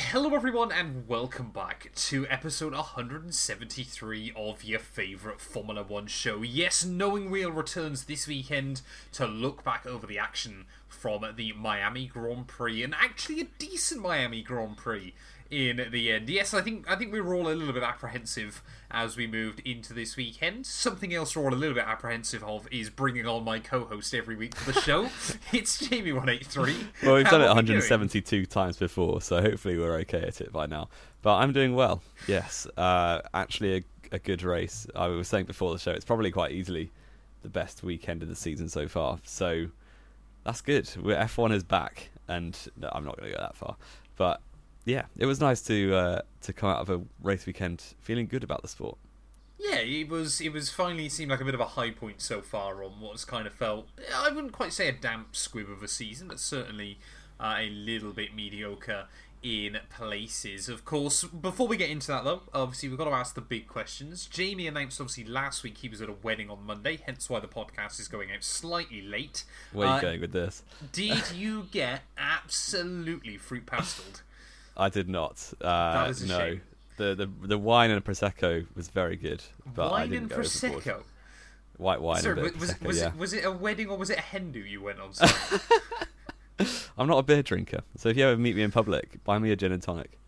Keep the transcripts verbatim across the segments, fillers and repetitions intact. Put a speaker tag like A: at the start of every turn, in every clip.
A: Hello everyone and welcome back to episode one hundred seventy-three of your favourite Formula One show. Yes, Knowing Wheel returns this weekend to look back over the action from the Miami Grand Prix, and actually a decent Miami Grand Prix in the end. Yes, I think I think we were all a little bit apprehensive as we moved into this weekend. Something else we're all a little bit apprehensive of is bringing on my co-host every week for the show. It's Jamie one eighty-three.
B: Well, we've
A: How
B: done it
A: are we
B: one hundred seventy-two
A: doing?
B: times before, so hopefully we're okay at it by now. But I'm doing well, yes. Uh, actually, a, a good race. I was saying before the show, it's probably quite easily the best weekend of the season so far. So that's good. We're, F one is back, and no, I'm not going to go that far. But yeah, it was nice to uh, to come out of a race weekend feeling good about the sport.
A: Yeah, it was It was finally seemed like a bit of a high point so far on what's kind of felt, I wouldn't quite say a damp squib of a season, but certainly uh, a little bit mediocre in places. Of course, before we get into that though, obviously we've got to ask the big questions. Jamie announced obviously last week he was at a wedding on Monday, hence why the podcast is going out slightly late.
B: Where are you
A: uh,
B: going with this?
A: Did you get absolutely fruit pasteled?
B: I did not. Uh,
A: That is a
B: no.
A: shame.
B: The, the the wine and prosecco was very good, but I
A: Wine
B: didn't
A: and
B: go overboard.
A: prosecco.
B: White wine
A: Sorry,
B: and a bit
A: was,
B: of prosecco,
A: was,
B: yeah.
A: it, was it a wedding or was it a hen do you went on? Sorry.
B: I'm not a beer drinker, so if you ever meet me in public, buy me a gin and tonic.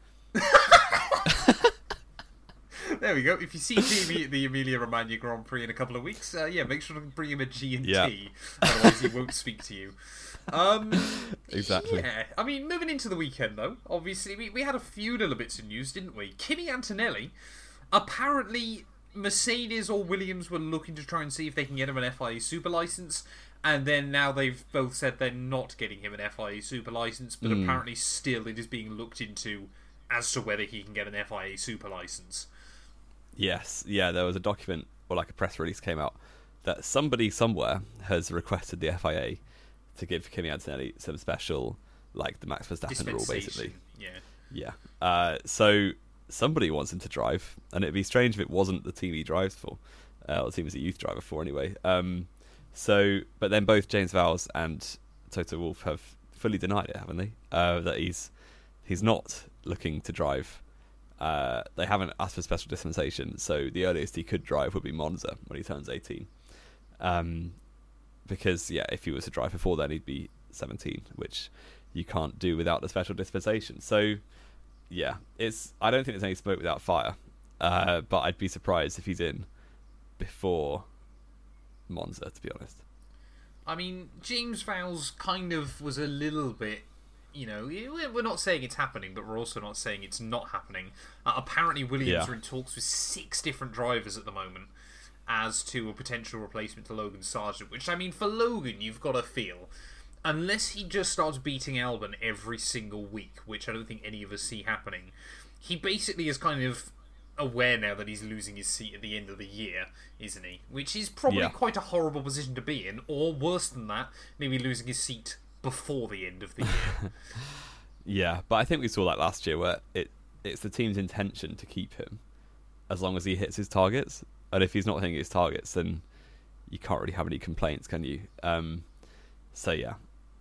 A: There we go. If you see Jamie at the Emilia Romagna Grand Prix in a couple of weeks, uh, yeah, make sure to bring him a G and T.
B: Yeah.
A: Otherwise, he won't speak to you. Um,
B: Exactly.
A: Yeah. I mean, moving into the weekend, though, obviously, we, we had a few little bits of news, didn't we? Kimi Antonelli, apparently, Mercedes or Williams were looking to try and see if they can get him an F I A super license, and then now they've both said they're not getting him an F I A super license, but
B: Mm.
A: apparently still it is being looked into as to whether he can get an F I A super license.
B: Yes, yeah, there was a document, or like a press release came out, that somebody somewhere has requested the F I A to give Kimi Antonelli some special, like the Max Verstappen rule, basically.
A: Yeah.
B: Yeah. Uh, so somebody wants him to drive, and it'd be strange if it wasn't the team he drives for, uh, or the team he's a youth driver for anyway. Um, so, but then both James Vowles and Toto Wolff have fully denied it, haven't they? Uh, that he's he's not looking to drive. Uh, they haven't asked for special dispensation, so the earliest he could drive would be Monza when he turns eighteen. Um, because, yeah, if he was to drive before then, he'd be seventeen, which you can't do without the special dispensation. So, yeah, it's. I don't think there's any smoke without fire, uh, but I'd be surprised if he's in before Monza, to be honest.
A: I mean, James Vowles kind of was a little bit, you know, we're not saying it's happening, but we're also not saying it's not happening. Uh, apparently, Williams
B: Yeah.
A: are in talks with six different drivers at the moment as to a potential replacement to Logan Sargent, which, I mean, for Logan, you've got to feel, unless he just starts beating Albon every single week, which I don't think any of us see happening, he basically is kind of aware now that he's losing his seat at the end of the year, isn't he? Which is probably
B: Yeah.
A: quite a horrible position to be in, or worse than that, maybe losing his seat before the end of the year.
B: Yeah, but I think we saw that last year where it it's the team's intention to keep him as long as he hits his targets. And if he's not hitting his targets, then you can't really have any complaints, can you? Um, so, yeah.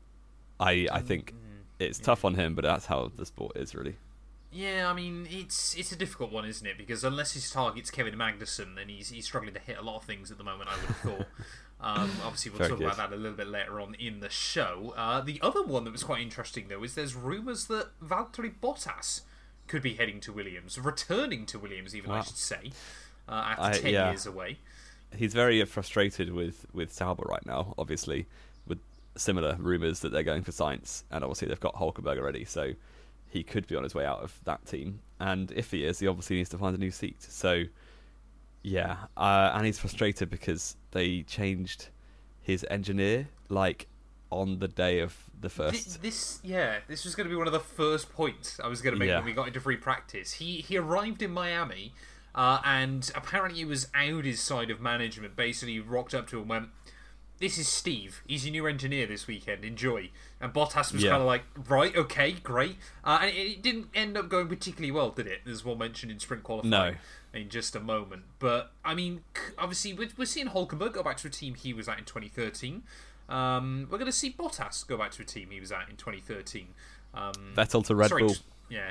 B: I I think it's tough on him, but that's how the sport is, really.
A: Yeah, I mean, it's it's a difficult one, isn't it? Because unless his target's Kevin Magnussen, then he's he's struggling to hit a lot of things at the moment, I would have thought. Um, obviously, we'll
B: Very
A: talk
B: good.
A: about that a little bit later on in the show. Uh, the other one that was quite interesting, though, is there's rumours that Valtteri Bottas could be heading to Williams, returning to Williams, even, I
B: Wow.
A: should say, uh, after
B: I-
A: ten
B: yeah.
A: years away.
B: He's very frustrated with, with Sauber right now, obviously, with similar rumours that they're going for Sainz, and obviously they've got Hulkenberg already, so he could be on his way out of that team. And if he is, he obviously needs to find a new seat. So, yeah. Uh, and he's frustrated because they changed his engineer, like, on the day of the
A: Thi-
B: first.
A: This, yeah, this was going to be one of the first points I was going to make
B: Yeah.
A: when we got into free practice. He he arrived in Miami, uh, and apparently he was Audi's side of management. Basically, rocked up to him and went, "This is Steve. He's your new engineer this weekend. Enjoy." And Bottas was
B: Yeah.
A: kind of like, "Right, okay, great." Uh, and it, it didn't end up going particularly well, did it? As we'll mention in sprint qualifying
B: No.
A: in just a moment. But I mean, c- obviously, we're, we're seeing Hulkenberg go back to a team he was at in twenty thirteen. Um, we're going to see Bottas go back to a team he was at in twenty thirteen. Um,
B: Vettel to Red
A: sorry,
B: Bull.
A: t- yeah.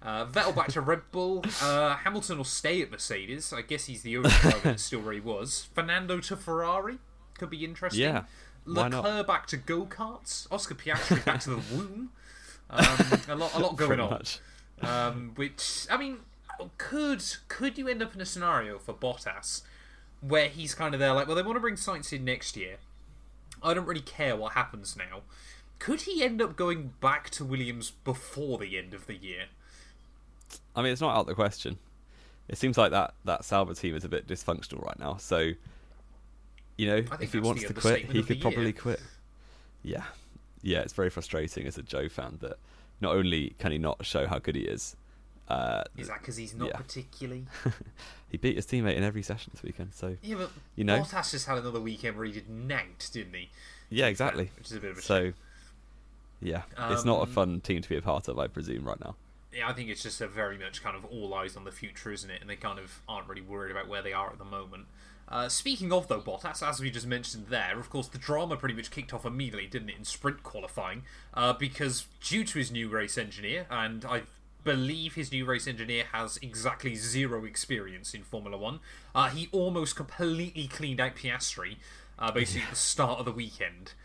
A: Uh, Vettel back to Red Bull. Uh, Hamilton will stay at Mercedes. I guess he's the only driver that still where he was. Fernando to Ferrari. Could be interesting.
B: Yeah. Why
A: Leclerc
B: not?
A: back to go-karts. Oscar Piastri back to the womb. Um, a lot, a lot going
B: Pretty
A: on.
B: much.
A: Um, which, I mean, could could you end up in a scenario for Bottas where he's kind of there like, well, they want to bring Sainz in next year. I don't really care what happens now. Could he end up going back to Williams before the end of the year?
B: I mean, it's not out of the question. It seems like that, that Sauber team is a bit dysfunctional right now. So, you know, if he
A: that's
B: wants
A: the
B: to quit,
A: understatement
B: he
A: of the
B: could probably
A: year.
B: quit. Yeah. Yeah, it's very frustrating as a Joe fan that not only can he not show how good he is, uh,
A: Is that because he's not
B: yeah.
A: particularly?
B: he beat his teammate in every session this weekend. So
A: Yeah, but
B: you know,
A: Bottas just had another weekend where he did nanked, didn't he?
B: yeah, exactly.
A: Which is a bit of a
B: So,
A: shame.
B: yeah, it's not a
A: Um,
B: fun team to be a part of, I presume, right now.
A: Yeah, I think it's just a very much kind of all eyes on the future, isn't it? And they kind of aren't really worried about where they are at the moment. Uh, speaking of, though, Bottas, as we just mentioned there, of course, the drama pretty much kicked off immediately, didn't it, in sprint qualifying? Uh, because due to his new race engineer, and I believe his new race engineer has exactly zero experience in Formula One, uh, he almost completely cleaned out Piastri, uh, basically at the start of the weekend.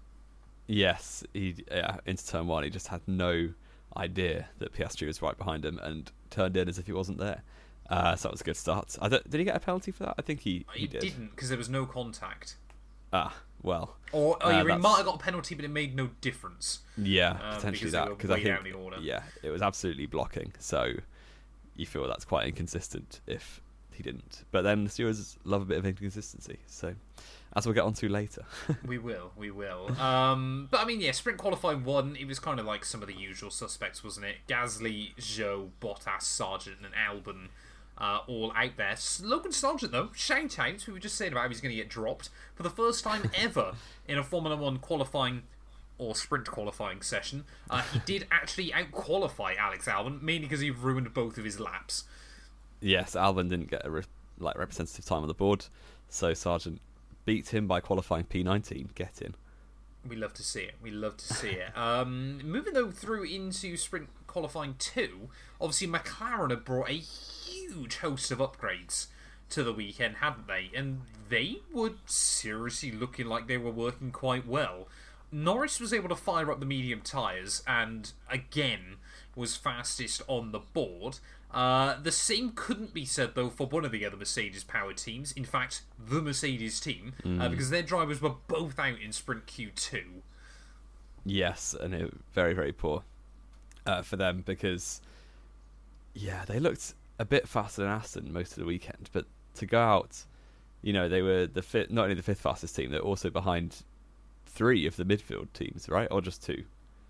B: Yes, he yeah, into turn one, he just had no idea that Piastri was right behind him and turned in as if he wasn't there. Uh, so that was a good start. I don't, did he get a penalty for that? I think he, he,
A: He
B: did.
A: didn't, because there was no contact.
B: Ah, well.
A: Or, or
B: Uh,
A: he
B: that's-
A: might have got a penalty, but it made no difference.
B: Yeah,
A: Um,
B: potentially
A: because they
B: that.
A: were
B: Because I
A: way
B: think,
A: down in order.
B: yeah, it was absolutely blocking. So you feel that's quite inconsistent if he didn't. But then the stewards love a bit of inconsistency. So as we'll get onto later.
A: We will, we will. Um, but I mean, yeah, sprint qualifying one, it was kind of like some of the usual suspects, wasn't it? Gasly, Zhou, Bottas, Sargent, and Albon uh, all out there. Logan Sargent, though, shout out. We were just saying about how he's going to get dropped for the first time ever in a Formula One qualifying or sprint qualifying session. Uh, he did actually out-qualify Alex Albon, mainly because he ruined both of his laps.
B: Yes, Albon didn't get a re- like representative time on the board, so Sargent beat him by qualifying P nineteen. Get in.
A: We love to see it. We love to see it. Um, moving though through into sprint qualifying two, obviously McLaren had brought a huge host of upgrades to the weekend, hadn't they? And they were seriously looking like they were working quite well. Norris was able to fire up the medium tyres and again was fastest on the board. Uh, the same couldn't be said, though, for one of the other Mercedes-powered teams. In fact, the Mercedes team,
B: Mm.
A: uh, because their drivers were both out in Sprint Q two.
B: Yes, and it very very poor uh, for them because yeah, they looked a bit faster than Aston most of the weekend, but to go out, you know, they were the fifth, not only the fifth fastest team, they're also behind three of the midfield teams, right, or just two.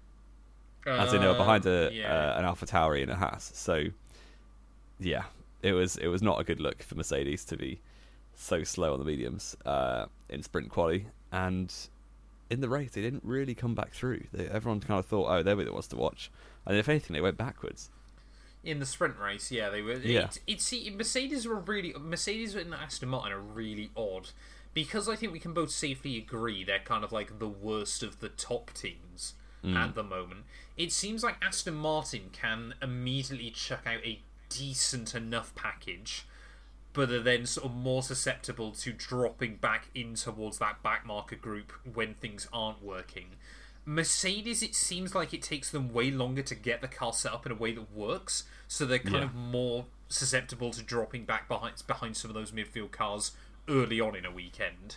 B: As in, they were behind a,
A: Uh, yeah.
B: uh, an AlphaTauri and a Haas. So, yeah, it was it was not a good look for Mercedes to be so slow on the mediums uh, in sprint quali, and in the race they didn't really come back through. They, everyone kind of thought, oh, they're the ones to watch, and if anything, they went backwards.
A: In the sprint race, yeah, they were.
B: Yeah.
A: It, it, see, Mercedes were really Mercedes and Aston Martin are really odd because I think we can both safely agree they're kind of like the worst of the top teams
B: Mm.
A: at the moment. It seems like Aston Martin can immediately chuck out a decent enough package, but are then sort of more susceptible to dropping back in towards that backmarker group when things aren't working. Mercedes, it seems like it takes them way longer to get the car set up in a way that works, so they're kind
B: Yeah.
A: of more susceptible to dropping back behind behind some of those midfield cars early on in a weekend.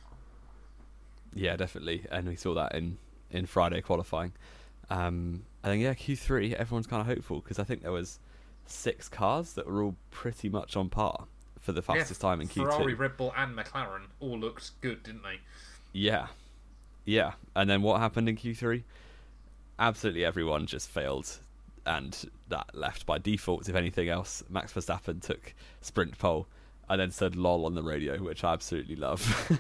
B: Yeah, definitely, and we saw that in, in Friday qualifying. Um, and then yeah, Q three, everyone's kind of hopeful because I think there was six cars that were all pretty much on par for the fastest
A: Yeah,
B: time in Q two.
A: Ferrari, Red Bull, and McLaren all looked good, didn't they?
B: Yeah, yeah. And then what happened in Q three? Absolutely everyone just failed, and that left by default. If anything else, Max Verstappen took sprint pole and then said "lol" on the radio, which I absolutely love.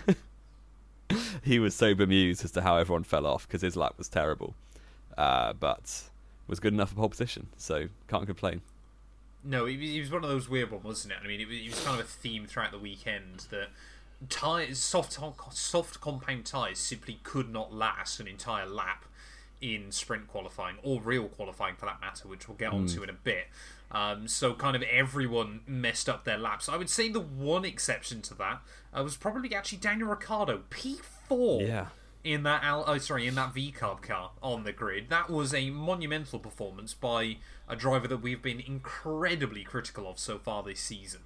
B: He was so bemused as to how everyone fell off because his lap was terrible, uh, but was good enough for pole position, so can't complain.
A: No, it was, it was one of those weird ones, wasn't it? I mean, it was, it was kind of a theme throughout the weekend that tires, soft soft compound tyres simply could not last an entire lap in sprint qualifying, or real qualifying for that matter, which we'll get onto in a bit. Um, so kind of everyone messed up their laps. I would say the one exception to that uh, was probably actually Daniel Ricciardo, P four.
B: Yeah.
A: In that, Al- oh sorry, in that V carb car on the grid. That was a monumental performance by a driver that we've been incredibly critical of so far this season.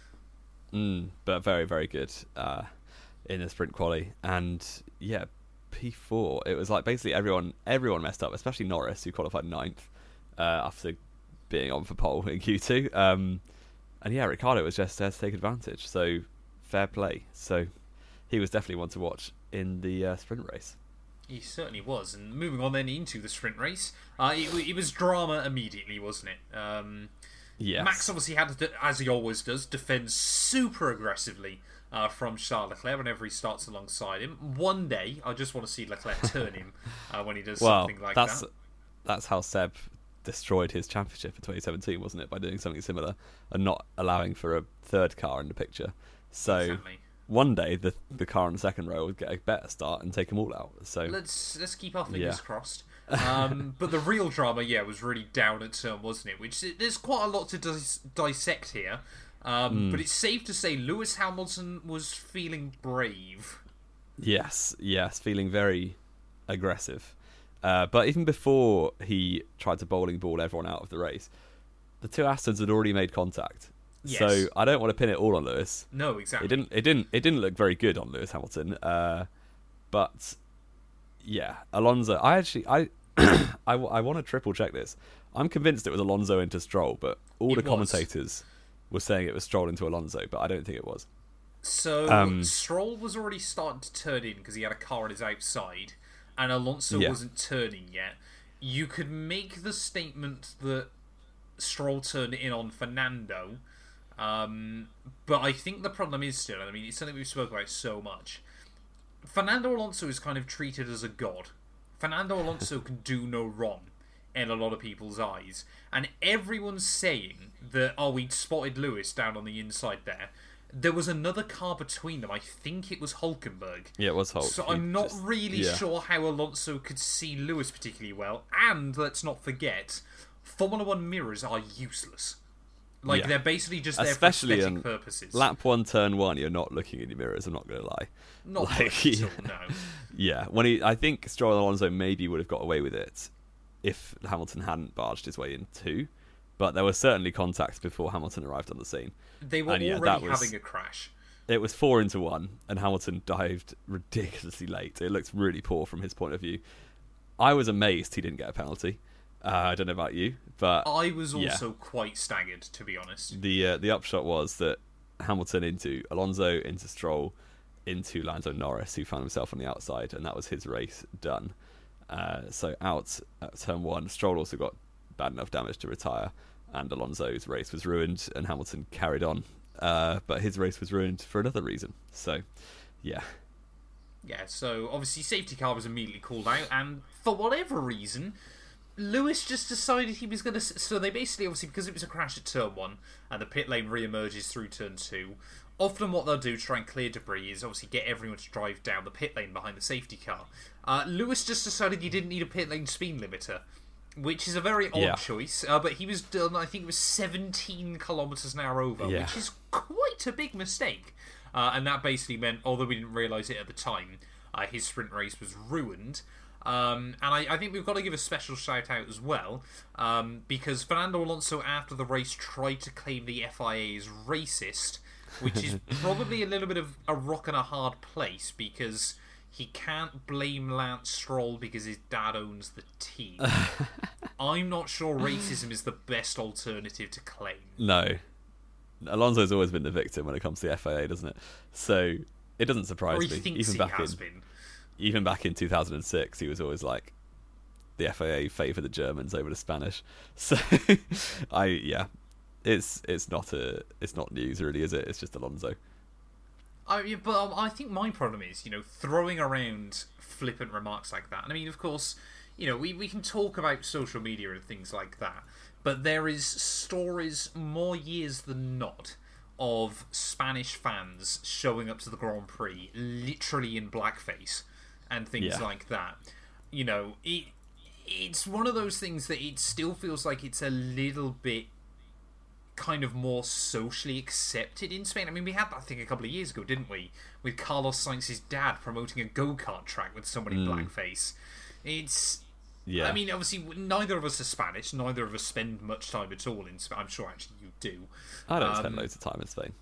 B: Mm, but very, very good uh, in the sprint quali. And yeah, P four. It was like basically everyone everyone messed up, especially Norris, who qualified ninth uh, after being on for pole in Q two. Um, and yeah, Ricciardo was just there to take advantage. So fair play. So he was definitely one to watch in the uh, sprint race.
A: He certainly was. And moving on then into the sprint race, uh, it, it was drama immediately, wasn't it? Um,
B: yes.
A: Max obviously had to, as he always does, defend super aggressively uh, from Charles Leclerc whenever he starts alongside him. One day, I just want to see Leclerc turn him uh, when he does
B: well,
A: something like
B: that's,
A: that.
B: That's how Seb destroyed his championship in twenty seventeen, wasn't it? By doing something similar and not allowing for a third car in the picture. So
A: Exactly.
B: one day the the car on the second row would get a better start and take them all out. So
A: Let's let's keep our fingers
B: Yeah.
A: crossed. Um, but the real drama, yeah, was really down at turn, wasn't it? Which there's quite a lot to dis- dissect here. Um, But it's safe to say Lewis Hamilton was feeling brave.
B: yes, yes, feeling very aggressive. Uh, but even before he tried to bowling ball everyone out of the race, the two Astons had already made contact.
A: Yes.
B: So I don't want to pin it all on Lewis.
A: No, exactly.
B: It didn't. It didn't. It didn't look very good on Lewis Hamilton. Uh, but yeah, Alonso. I actually. I. I, I want to triple check this. I'm convinced it was Alonso into Stroll, but all
A: It
B: the
A: was.
B: commentators were saying it was Stroll into Alonso, but I don't think it was.
A: So
B: Um,
A: Stroll was already starting to turn in because he had a car on his outside, and Alonso
B: Yeah.
A: wasn't turning yet. You could make the statement that Stroll turned in on Fernando, um, but I think the problem is still, I mean, it's something we've spoken about so much. Fernando Alonso is kind of treated as a god. Fernando Alonso can do no wrong in a lot of people's eyes, and everyone's saying that, oh, we spotted Lewis down on the inside there. There was another car between them. I think it was Hulkenberg.
B: Yeah, it was Hulk.
A: So
B: He
A: I'm not
B: just-
A: really
B: yeah.
A: sure how Alonso could see Lewis particularly well. And let's not forget, Formula One mirrors are useless. Like,
B: Yeah.
A: they're basically just there
B: Especially
A: for aesthetic
B: in
A: purposes.
B: Lap one, turn one, you're not looking in your mirrors. I'm not going to lie.
A: not
B: like,
A: much at all, no.
B: Yeah, when he, I think Stroll and Alonso maybe would have got away with it if Hamilton hadn't barged his way in too. But there was certainly contacts before Hamilton arrived on the scene.
A: They were
B: And yeah,
A: already
B: that was-
A: having a crash.
B: It was four into one, and Hamilton dived ridiculously late. It looked really poor from his point of view. I was amazed he didn't get a penalty. Uh, I don't know about you, but
A: I was
B: yeah.
A: also quite staggered, to be honest.
B: the uh, the upshot was that Hamilton into Alonso, into Stroll, into Lando Norris, who found himself on the outside, and that was his race done. Uh, so out at turn one, Stroll also got bad enough damage to retire, and Alonso's race was ruined, and Hamilton carried on. Uh, but his race was ruined for another reason. So, yeah.
A: Yeah, so obviously safety car was immediately called out, and for whatever reason, Lewis just decided he was going to... So they basically, obviously, because it was a crash at turn one, and the pit lane re-emerges through turn two, often what they'll do to try and clear debris is obviously get everyone to drive down the pit lane behind the safety car. Uh, Lewis just decided he didn't need a pit lane speed limiter, which is a very odd
B: Yeah.
A: choice, uh, but he was done, I think it was seventeen kilometres an hour over,
B: Yeah.
A: which is quite a big mistake. Uh, and that basically meant, although we didn't realise it at the time, uh, his sprint race was ruined. Um, and I, I think we've got to give a special shout out as well, um, because Fernando Alonso after the race tried to claim the F I A as racist, which is probably a little bit of a rock and a hard place, because he can't blame Lance Stroll because his dad owns the team. I'm not sure racism is the best alternative to claim.
B: No. Alonso's always been the victim when it comes to the F I A, doesn't it? So it doesn't surprise
A: Or he
B: me.
A: thinks
B: Even
A: he
B: back
A: has
B: in,
A: been.
B: even back in two thousand six, he was always like, the F I A favour the Germans over the Spanish. So I yeah, it's it's not a it's not news really, is it? It's just Alonso.
A: I mean, but um, I think my problem is, you know, throwing around flippant remarks like that. And I mean, of course, you know, we, we can talk about social media and things like that, but there is stories more years than not of Spanish fans showing up to the Grand Prix literally in blackface and things
B: Yeah.
A: like that. You know, it, it's one of those things that it still feels like it's a little bit kind of more socially accepted in Spain. I mean, we had that thing a couple of years ago, didn't we? With Carlos Sainz's dad promoting a go-kart track with someone in
B: Mm.
A: blackface. It's...
B: Yeah.
A: I mean, obviously, neither of us are Spanish. Neither of us spend much time at all in Spain. I'm sure, actually, you do.
B: I don't
A: Um,
B: spend loads of time in Spain.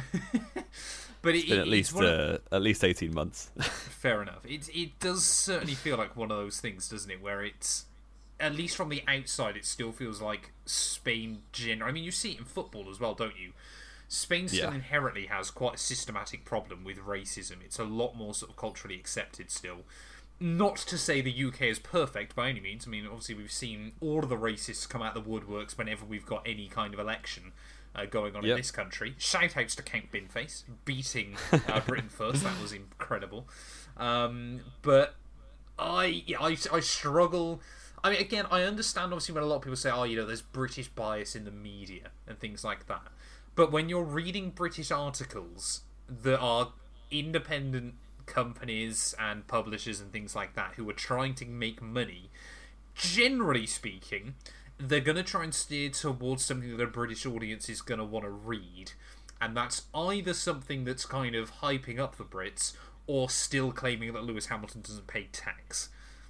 A: But
B: It's
A: it,
B: been
A: it-
B: at least
A: it's one of-
B: uh, at least eighteen months.
A: Fair enough. It it does certainly feel like one of those things, doesn't it? Where it's, at least from the outside, it still feels like Spain. Gen- I mean, you see it in football as well, don't you? Spain still
B: Yeah.
A: inherently has quite a systematic problem with racism. It's a lot more sort of culturally accepted still. Not to say the U K is perfect by any means. I mean, obviously we've seen all of the racists come out the woodworks whenever we've got any kind of election uh, going on
B: Yep.
A: in this country. Shout outs to Count Binface beating uh, Britain first. That was incredible. Um, but I, yeah, I, I struggle. I mean, again, I understand obviously when a lot of people say, "Oh, you know, there's British bias in the media and things like that." But when you're reading British articles that are independent companies and publishers and things like that who are trying to make money, generally speaking, they're going to try and steer towards something that a British audience is going to want to read. And that's either something that's kind of hyping up the Brits or still claiming that Lewis Hamilton doesn't pay tax.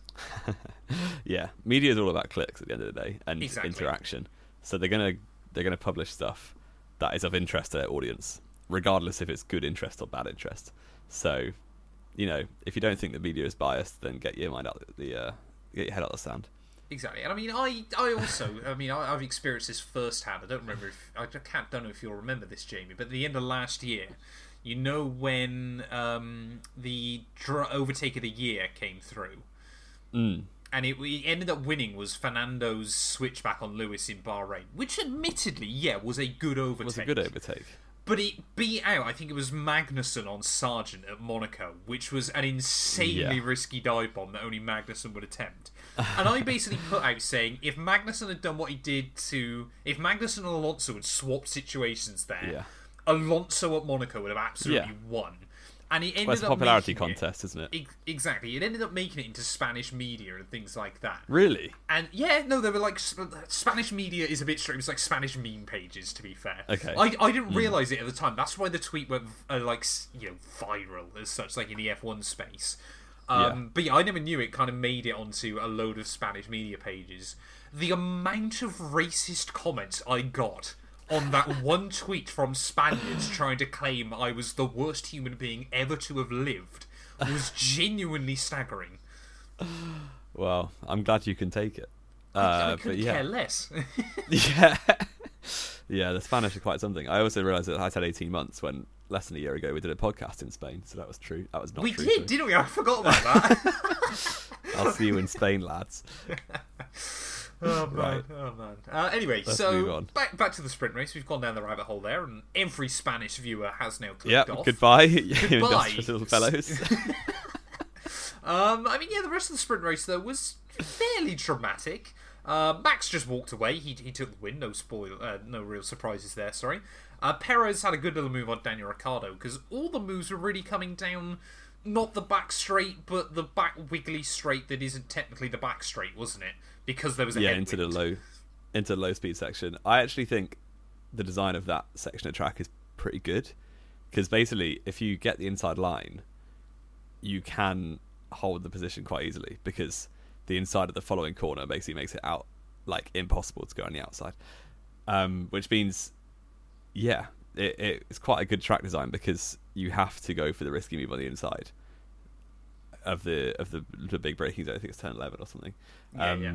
B: Yeah, media is all about clicks at the end of the day and
A: Exactly.
B: interaction. So they're gonna they're gonna publish stuff that is of interest to their audience, regardless if it's good interest or bad interest. So, you know, if you don't think the media is biased, then get your mind out the uh, get your head out the sand.
A: Exactly, and I mean, I, I also, I mean, I, I've experienced this firsthand. I don't remember if I can't, don't know if you'll remember this, Jamie. But at the end of last year, you know, when um, the dr- overtake of the year came through,
B: Mm.
A: and it, it ended up winning was Fernando's switchback on Lewis in Bahrain, which admittedly, yeah, was a good overtake.
B: It was a good overtake.
A: But it beat out, I think it was Magnussen on Sargent at Monaco, which was an insanely
B: Yeah.
A: risky dive bomb that only Magnussen would attempt. And I basically put out saying, if Magnussen had done what he did to... If Magnussen and Alonso had swapped situations there,
B: Yeah.
A: Alonso at Monaco would have absolutely
B: Yeah.
A: won. And he ended
B: Well, it's a
A: up
B: popularity
A: making it-
B: contest, isn't it?
A: Ex- exactly. It ended up making it into Spanish media and things like that.
B: Really?
A: And yeah, no, they were like Sp- Spanish media is a bit strange. It was like Spanish meme pages, to be fair.
B: Okay.
A: I, I didn't realize it at the time. That's why the tweet went uh, like s- you know viral as such, like in the F one space. Um,
B: Yeah.
A: But yeah, I never knew it kind of made it onto a load of Spanish media pages. The amount of racist comments I got on that one tweet from Spaniards trying to claim I was the worst human being ever to have lived was genuinely staggering.
B: Well, I'm glad you can take it.
A: I
B: Uh,
A: couldn't
B: but yeah,
A: care less.
B: yeah, yeah. The Spanish are quite something. I also realised that I'd had eighteen months when less than a year ago we did a podcast in Spain, so that was true. That was not
A: We
B: true.
A: did,
B: sorry.
A: didn't we? I forgot about that.
B: I'll see you in Spain, lads.
A: Oh man,
B: Right.
A: oh man. Uh, anyway,
B: Let's
A: so
B: move on.
A: back back to the sprint race. We've gone down the rabbit hole there, and every Spanish viewer has now clicked
B: Yep.
A: off.
B: Goodbye, you
A: Goodbye.
B: industrious little fellows.
A: Um, I mean, yeah, the rest of the sprint race though was fairly dramatic. Uh, Max just walked away. He he took the win. No spoil. Uh, no real surprises there. Sorry. Uh, Perez had a good little move on Daniel Ricciardo because all the moves were really coming down. Not the back straight, but the back wiggly straight that isn't technically the back straight, wasn't it? Because there was a
B: yeah,
A: headwind.
B: into the low, into the low speed section. I actually think the design of that section of track is pretty good because basically, if you get the inside line, you can hold the position quite easily because the inside of the following corner basically makes it out like impossible to go on the outside. Um, which means, yeah, it, it's quite a good track design because you have to go for the risky move on the inside of the of the, the big braking zone. I think it's turn eleven or something.
A: Yeah,
B: um,
A: yeah.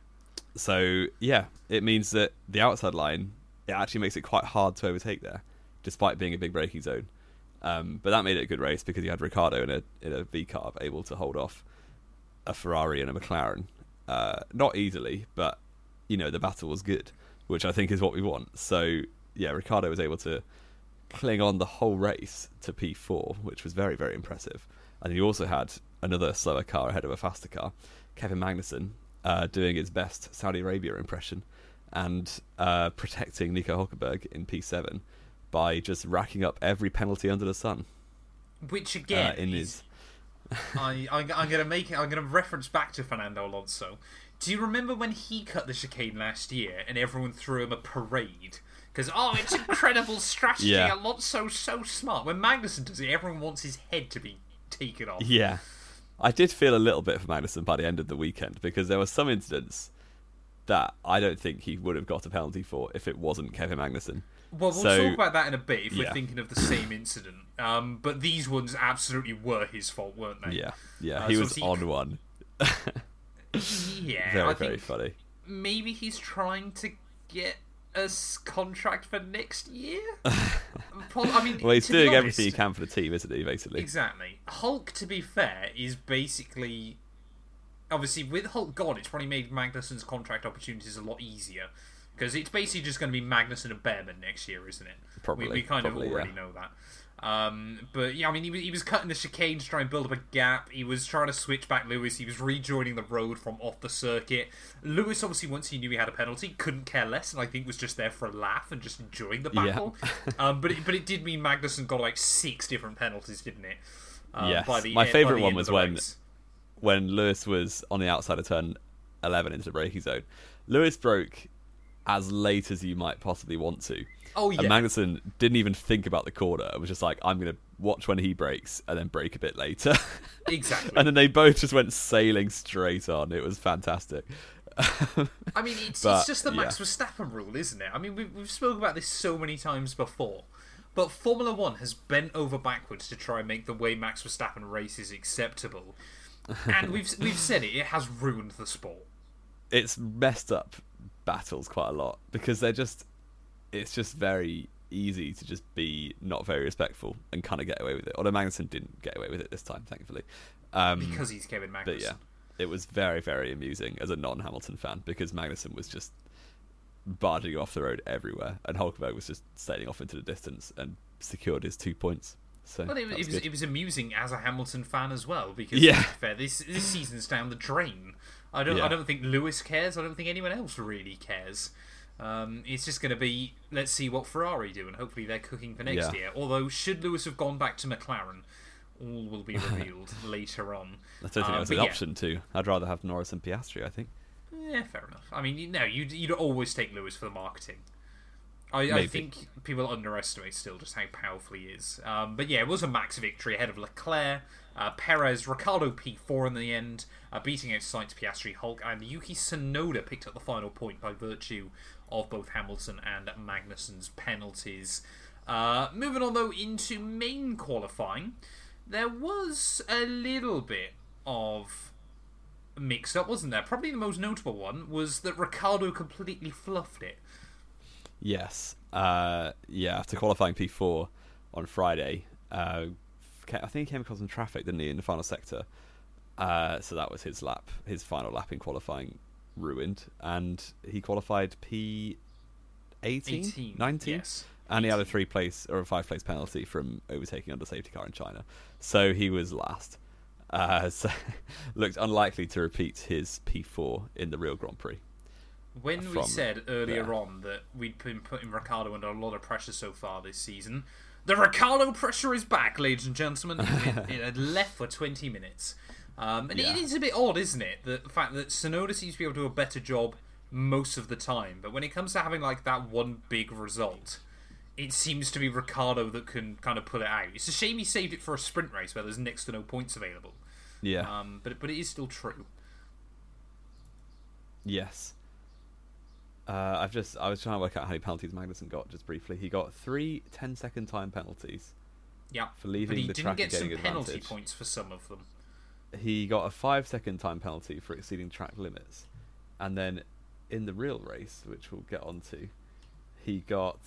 B: So yeah, it means that the outside line, it actually makes it quite hard to overtake there, despite being a big braking zone. Um, but that made it a good race because you had Ricciardo in a in a V car able to hold off a Ferrari and a McLaren, uh, not easily, but you know the battle was good, which I think is what we want. So yeah, Ricciardo was able to cling on the whole race to P four, which was very very impressive. And you also had another slower car ahead of a faster car, Kevin Magnussen, uh, doing his best Saudi Arabia impression and uh, protecting Nico Hulkenberg in P seven by just racking up every penalty under the sun.
A: Which again,
B: uh, in
A: is,
B: his
A: I, I, I'm going to make it. I'm going to reference back to Fernando Alonso. Do you remember when he cut the chicane last year and everyone threw him a parade? Because, oh, it's incredible strategy,
B: Yeah.
A: Alonso so smart. When Magnussen does it, everyone wants his head to be taken off.
B: Yeah. I did feel a little bit for Magnussen by the end of the weekend because there were some incidents that I don't think he would have got a penalty for if it wasn't Kevin Magnussen.
A: Well, we'll
B: So-
A: talk about that in a bit if we're
B: yeah.
A: thinking of the same incident. Um, but these ones absolutely were his fault, weren't they?
B: Yeah, yeah,
A: Uh,
B: he
A: so
B: was
A: he-
B: on one.
A: Yeah,
B: Very,
A: I
B: very
A: think
B: funny.
A: maybe he's trying to get a s- contract for next year. Paul- I mean,
B: Well, he's
A: to be
B: doing
A: honest-
B: everything he can for the team, isn't he, basically?
A: Exactly. Hulk, to be fair, is basically... Obviously, with Hulk gone, it's probably made Magnussen's contract opportunities a lot easier. Because it's basically just going to be Magnussen and Behrman next year, isn't it?
B: Probably,
A: We, we kind
B: probably,
A: of already
B: yeah.
A: know that. Um, but, yeah, I mean, he was, he was cutting the chicane to try and build up a gap. He was trying to switch back Lewis. He was rejoining the road from off the circuit. Lewis, obviously, once he knew he had a penalty, couldn't care less, and I think was just there for a laugh and just enjoying the battle.
B: Yeah.
A: um, but, it, but it did mean Magnussen got, like, six different penalties, didn't it? Um,
B: Yes.
A: by the,
B: My
A: by
B: favourite
A: the
B: one
A: end of
B: was
A: the
B: when-
A: race.
B: When Lewis was on the outside of turn eleven into the braking zone. Lewis broke as late as you might possibly want to.
A: Oh, yeah.
B: And Magnussen didn't even think about the corner. It was just like, I'm going to watch when he breaks and then brake a bit later.
A: Exactly.
B: And then they both just went sailing straight on. It was fantastic.
A: I mean, it's,
B: But,
A: it's just the Max
B: yeah.
A: Verstappen rule, isn't it? I mean, we've, we've spoken about this so many times before. But Formula One has bent over backwards to try and make the way Max Verstappen races acceptable. And we've we've said it, it has ruined the sport.
B: It's messed up battles quite a lot because they're just, it's just very easy to just be not very respectful and kind of get away with it. Although Magnussen didn't get away with it this time, thankfully. Um,
A: Because he's Kevin Magnussen.
B: But yeah, it was very, very amusing as a non-Hamilton fan because Magnussen was just barging off the road everywhere, and Hulkenberg was just sailing off into the distance and secured his two points. So
A: Well, it,
B: that
A: it
B: was
A: was
B: good.
A: it was amusing as a Hamilton fan as well because
B: Yeah.
A: to be fair, this this season's down the drain. I don't
B: Yeah.
A: I don't think Lewis cares. I don't think anyone else really cares. Um, it's just going to be let's see what Ferrari do, and hopefully they're cooking for next
B: Yeah.
A: year. Although should Lewis have gone back to McLaren, all will be revealed later on.
B: I don't think
A: Um,
B: that was
A: but
B: an
A: yeah.
B: option too. I'd rather have Norris and Piastri, I think.
A: Yeah, fair enough. I mean, you know, you'd, you'd always take Lewis for the marketing. I, I
B: Maybe.
A: think people underestimate still just how powerful he is. Um, but yeah, it was a max victory ahead of Leclerc, uh, Perez, Ricardo P four in the end, uh, beating out Sainz, Piastri, Hulk, and Yuki Tsunoda picked up the final point by virtue of both Hamilton and Magnussen's penalties. Uh, moving on though into main qualifying, there was a little bit of mix up, wasn't there? Probably the most notable one was that Ricardo completely fluffed it.
B: Yes. Uh, yeah, after qualifying P four on Friday, uh, ca- I think he came across some traffic, didn't he, in the final sector? Uh, so that was his lap, his final lap in qualifying ruined. And he qualified P eighteen?
A: eighteen,
B: nineteen?
A: yes.
B: And he had a three place or a five place penalty from overtaking under safety car in China. So he was last. Uh, so looked unlikely to repeat his P four in the real Grand Prix.
A: When we
B: from
A: said earlier
B: there.
A: on that we'd been putting Ricardo under a lot of pressure so far this season, the Ricardo pressure is back, ladies and gentlemen. It, it had left for twenty minutes. Um, and
B: Yeah.
A: it is a bit odd, isn't it? The fact that Tsunoda seems to be able to do a better job most of the time. But when it comes to having like that one big result, it seems to be Ricardo that can kind of pull it out. It's a shame he saved it for a sprint race where there's next to no points available.
B: Yeah.
A: Um, but, but it is still true.
B: Yes. Uh, I've just I was trying to work out how many penalties Magnussen got just briefly. He got three ten-second time penalties
A: Yeah.
B: for leaving
A: But he
B: the
A: didn't
B: track
A: get
B: and
A: some
B: getting
A: penalty
B: advantage.
A: points for some of them.
B: He got a five-second time penalty for exceeding track limits, and then in the real race, which we'll get onto, he got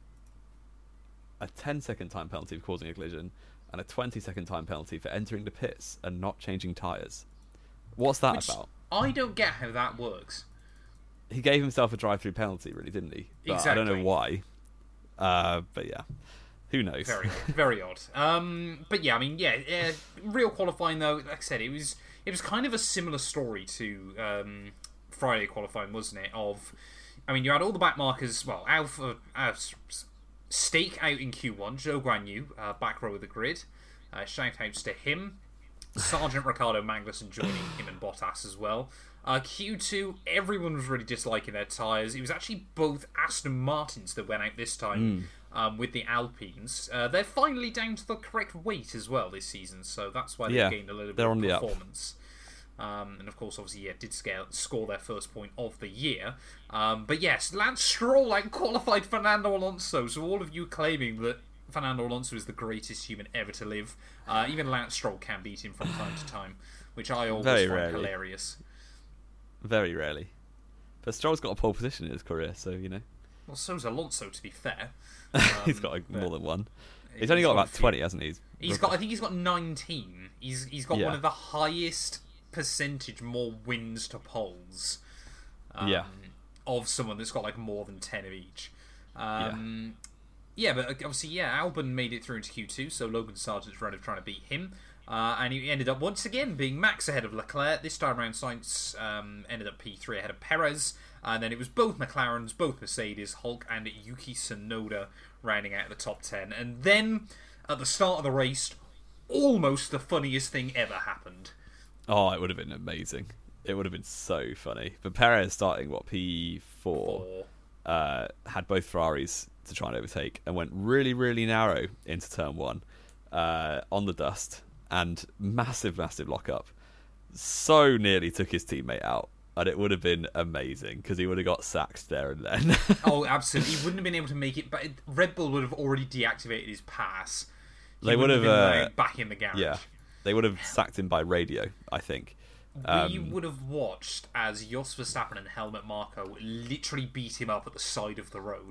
B: a ten-second time penalty for causing a collision and a twenty-second time penalty for entering the pits and not changing tyres. What's that
A: Which
B: about?
A: I don't get how that works.
B: He gave himself a drive-through penalty, really, didn't he? But I don't
A: Exactly.
B: know why. Uh, but yeah, who knows?
A: Very, very odd. Um, but yeah, I mean, yeah, yeah, real qualifying though. Like I said, it was it was kind of a similar story to um, Friday qualifying, wasn't it? Of, I mean, you had all the back markers. Well, Alpha, Alpha Stake out in Q one. Zhou Guan Yu, uh, back row of the grid. Uh, shout outs to him. Sergeant Ricardo Magnussen joining him and Bottas as well. Uh, Q two, everyone was really disliking their tyres. It was actually both Aston Martins that went out this time mm. um, with the Alpines. Uh, they're finally down to the correct weight as well this season, so that's why they've
B: yeah,
A: gained a little bit
B: they're
A: of
B: on the
A: performance. Um, and of course, obviously, yeah, did scale, score their first point of the year. Um, but yes, Lance Stroll out-qualified Fernando Alonso, so all of you claiming that Fernando Alonso is the greatest human ever to live, uh, even Lance Stroll can beat him from time to time, which I always
B: Very
A: find
B: rarely.
A: hilarious.
B: Very rarely. But Stroll's got a pole position in his career, so, you know.
A: Well, so's Alonso, to be fair.
B: Um, he's got like, more than one. He's,
A: he's
B: only got,
A: got
B: about twenty, hasn't he? He's,
A: he's got, I think he's got nineteen. He's He's got
B: yeah.
A: one of the highest percentage more wins to poles um,
B: yeah.
A: of someone that's got like more than ten of each. Um, yeah. yeah, but obviously, yeah, Albon made it through into Q two, so Logan Sargent's run of trying to beat him. Uh, and he ended up once again being Max ahead of Leclerc. This time around, Sainz um, ended up P three ahead of Perez. And then it was both McLarens, both Mercedes, Hulk and Yuki Tsunoda rounding out the top ten. And then, at the start of the race, almost the funniest thing ever happened.
B: Oh, it would have been amazing. It would have been so funny. But Perez starting, what, P four,
A: Four.
B: Uh, had both Ferraris to try and overtake and went really, really narrow into turn one uh, on the dust. And massive, massive lock-up. So nearly took his teammate out. And it would have been amazing, because he would have got sacked there and then.
A: Oh, absolutely. He wouldn't have been able to make it, but Red Bull would have already deactivated his pass. He
B: they would have...
A: been
B: Uh,
A: like, back in the garage.
B: Yeah. They would have sacked him by radio, I think. Um,
A: we would have watched as Jos Verstappen and Helmut Marko literally beat him up at the side of the road.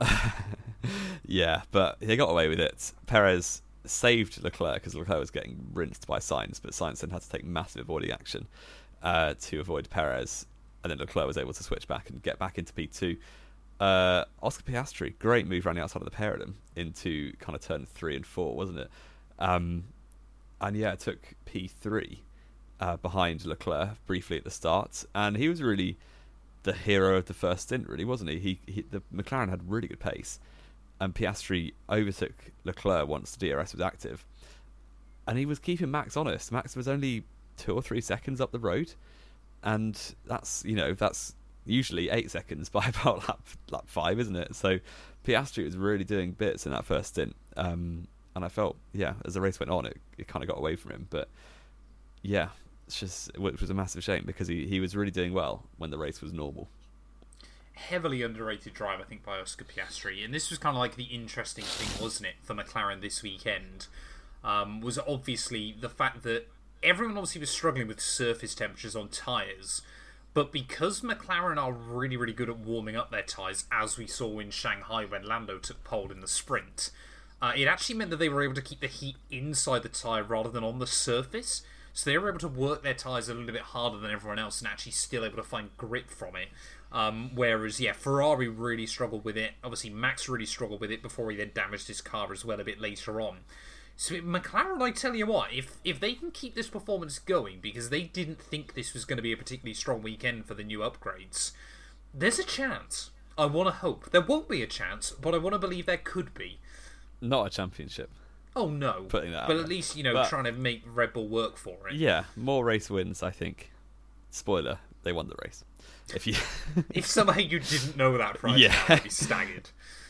B: Yeah, but they got away with it. Perez saved Leclerc because Leclerc was getting rinsed by Sainz, but Sainz then had to take massive avoiding action uh, to avoid Perez, and then Leclerc was able to switch back and get back into P two. Uh, Oscar Piastri, great move around the outside of the pair of them into kind of turn three and four, wasn't it? Um, and yeah, it took P three uh, behind Leclerc briefly at the start, and he was really the hero of the first stint, really, wasn't he? He, he the McLaren had really good pace. And Piastri overtook Leclerc once the D R S was active. And he was keeping Max honest. Max was only two or three seconds up the road. And that's, you know, that's usually eight seconds by about lap, lap five, isn't it? So Piastri was really doing bits in that first stint. Um, and I felt, yeah, as the race went on, it, it kind of got away from him. But yeah, it's just, which was a massive shame because he, he was really doing well when the race was normal.
A: Heavily underrated drive, I think, by Oscar Piastri. And this was kind of like the interesting thing, wasn't it, for McLaren this weekend, um, was obviously the fact that everyone obviously was struggling with surface temperatures on tyres, but because McLaren are really, really good at warming up their tyres, as we saw in Shanghai when Lando took pole in the sprint, uh, it actually meant that they were able to keep the heat inside the tyre rather than on the surface. So they were able to work their tyres a little bit harder than everyone else and actually still able to find grip from it. Um, whereas, yeah, Ferrari really struggled with it. Obviously, Max really struggled with it before he then damaged his car as well a bit later on. So McLaren, I tell you what, if if they can keep this performance going, because they didn't think this was going to be a particularly strong weekend for the new upgrades, there's a chance. I want to hope. There won't be a chance, but I want to believe there could be.
B: Not a championship.
A: Oh, no.
B: Putting that
A: but
B: out
A: at least, you know,
B: but,
A: trying to make Red Bull work for it.
B: Yeah, more race wins, I think. Spoiler, they won the race. If you
A: if somehow you didn't know that right
B: yeah.
A: now, I'd be staggered.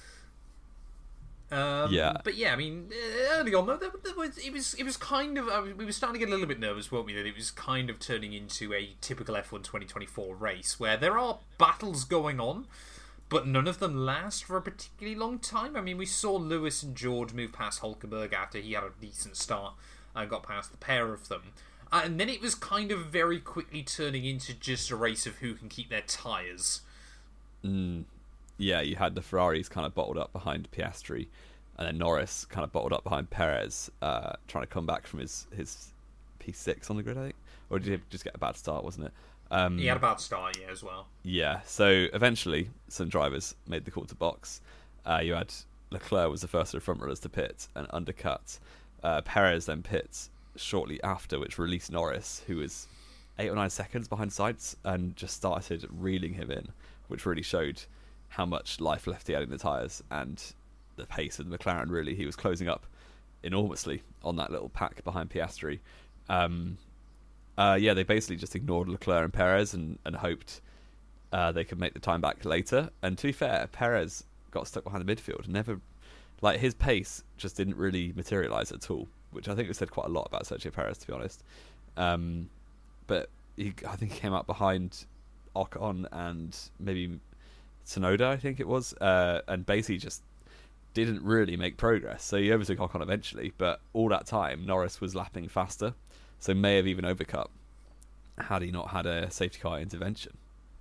A: Um,
B: yeah.
A: But yeah, I mean, early on, though, there, there was, it was it was kind of... Uh, we were starting to get a little bit nervous, weren't we, that it was kind of turning into a typical F one twenty twenty-four race, where there are battles going on, but none of them last for a particularly long time. I mean, we saw Lewis and George move past Hulkenberg after he had a decent start and got past the pair of them. Uh, and then it was kind of very quickly turning into just a race of who can keep their tyres.
B: Mm, yeah, you had the Ferraris kind of bottled up behind Piastri, and then Norris kind of bottled up behind Perez, uh, trying to come back from his, his P six on the grid, I think. Or did he just get a bad start, wasn't it? Um,
A: he had a bad start, yeah, as well.
B: Yeah, so eventually some drivers made the call to box. Uh, you had Leclerc was the first of the front runners to pit and undercut. Uh, Perez then pits shortly after, which released Norris, who was eight or nine seconds behind Sainz, and just started reeling him in, which really showed how much life left he had in the tyres and the pace of the McLaren. Really, he was closing up enormously on that little pack behind Piastri. Um, uh, yeah, they basically just ignored Leclerc and Perez and, and hoped uh, they could make the time back later. And to be fair, Perez got stuck behind the midfield. Never, like, his pace just didn't really materialise at all, which I think we said quite a lot about Sergio Perez, to be honest. Um, but he, I think he came out behind Ocon and maybe Tsunoda, I think it was, uh, and basically just didn't really make progress. So he overtook Ocon eventually, but all that time Norris was lapping faster, so may have even overcut had he not had a safety car intervention.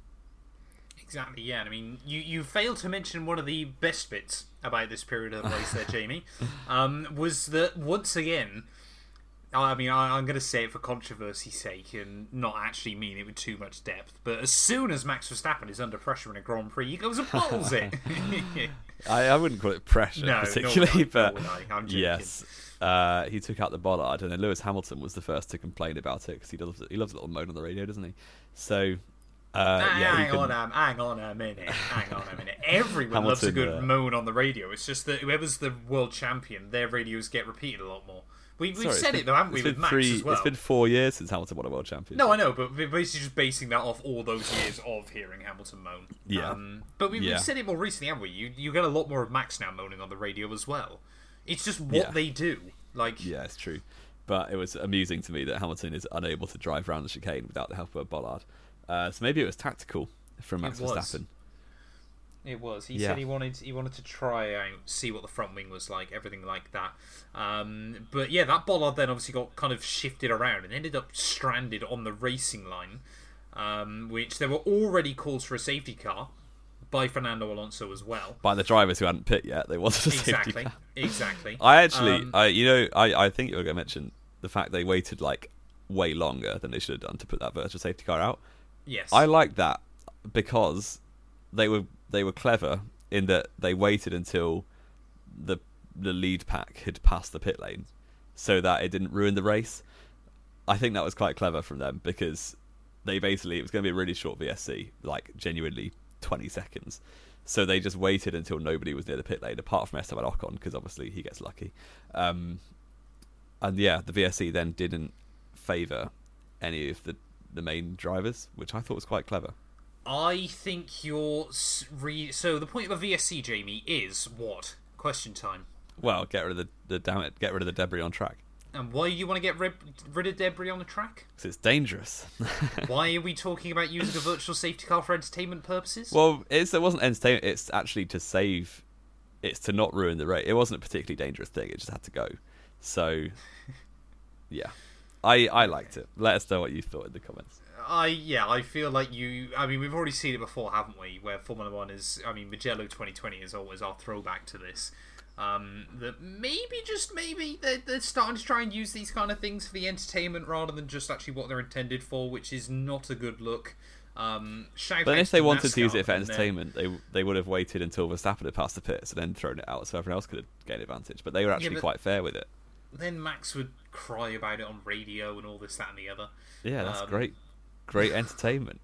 A: Exactly, yeah. I mean, you, you failed to mention one of the best bits about this period of the race there, Jamie, um, was that once again, I mean, I, I'm going to say it for controversy's sake and not actually mean it with too much depth, but as soon as Max Verstappen is under pressure in a Grand Prix, he goes and bottles it.
B: I, I wouldn't call it pressure
A: no,
B: particularly,
A: no,
B: but
A: no, I'm joking.
B: yes, uh, he took out the bollard, and then Lewis Hamilton was the first to complain about it because he loves he loves a little moan on the radio, doesn't he? So. Uh,
A: hang
B: yeah,
A: hang
B: can...
A: on, um, hang on a minute. Hang on a minute. Everyone
B: Hamilton,
A: loves a good
B: uh...
A: moan on the radio. It's just that whoever's the world champion, their radios get repeated a lot more. We, we've
B: Sorry,
A: said
B: been,
A: it though, haven't we, with Max
B: three,
A: as well?
B: It's been four years since Hamilton won a world championship.
A: No, I know, but we're basically just basing that off all those years of hearing Hamilton moan.
B: Yeah.
A: Um, but we,
B: yeah.
A: we've said it more recently, haven't we? You you get a lot more of Max now moaning on the radio as well. It's just what
B: yeah.
A: they do. Like,
B: yeah, it's true. But it was amusing to me that Hamilton is unable to drive around the chicane without the help of a bollard. Uh, so maybe it was tactical from Max Verstappen.
A: It was. He
B: yeah.
A: said he wanted he wanted to try out, see what the front wing was like, everything like that. Um, but yeah, that bollard then obviously got kind of shifted around and ended up stranded on the racing line, um, which there were already calls for a safety car by Fernando Alonso as well.
B: By the drivers who hadn't pit yet, they wanted a
A: exactly,
B: safety car.
A: Exactly.
B: I actually,
A: um,
B: I you know, I, I think you were going to mention the fact they waited like way longer than they should have done to put that virtual safety car out.
A: Yes.
B: I like that because they were they were clever in that they waited until the the lead pack had passed the pit lane so that it didn't ruin the race. I think that was quite clever from them because they basically, it was going to be a really short V S C, like genuinely twenty seconds. So they just waited until nobody was near the pit lane, apart from Esteban Ocon, because obviously he gets lucky. Um, and yeah, the V S C then didn't favour any of the, the main drivers, which I thought was quite clever.
A: I think you're re- so the point of a V S C, Jamie, is what? Question time.
B: Well, get rid of the, the damn it, get rid of the debris on track.
A: And why do you want to get rid, rid of debris on the track?
B: Because it's dangerous.
A: Why are we talking about using a virtual safety car for entertainment purposes?
B: Well, it's, it wasn't entertainment. It's actually to save. It's to not ruin the race. It wasn't a particularly dangerous thing. It just had to go. So, yeah, I I liked it. Let us know what you thought in the comments.
A: I yeah, I feel like you. I mean, we've already seen it before, haven't we? Where Formula One is. I mean, Mugello twenty twenty is always our throwback to this. Um, that maybe, just maybe, they're, they're starting to try and use these kind of things for the entertainment rather than just actually what they're intended for, which is not a good look. Um, shout
B: but
A: out
B: if they
A: to
B: wanted
A: NASCAR
B: to use it for
A: and their-
B: entertainment, they they would have waited until Verstappen had passed the pits and then thrown it out so everyone else could have gained advantage. But they were actually
A: Yeah, but-
B: quite fair with it.
A: Then Max would cry about it on radio and all this, that, and the other.
B: Yeah, that's
A: Um,
B: great. Great entertainment.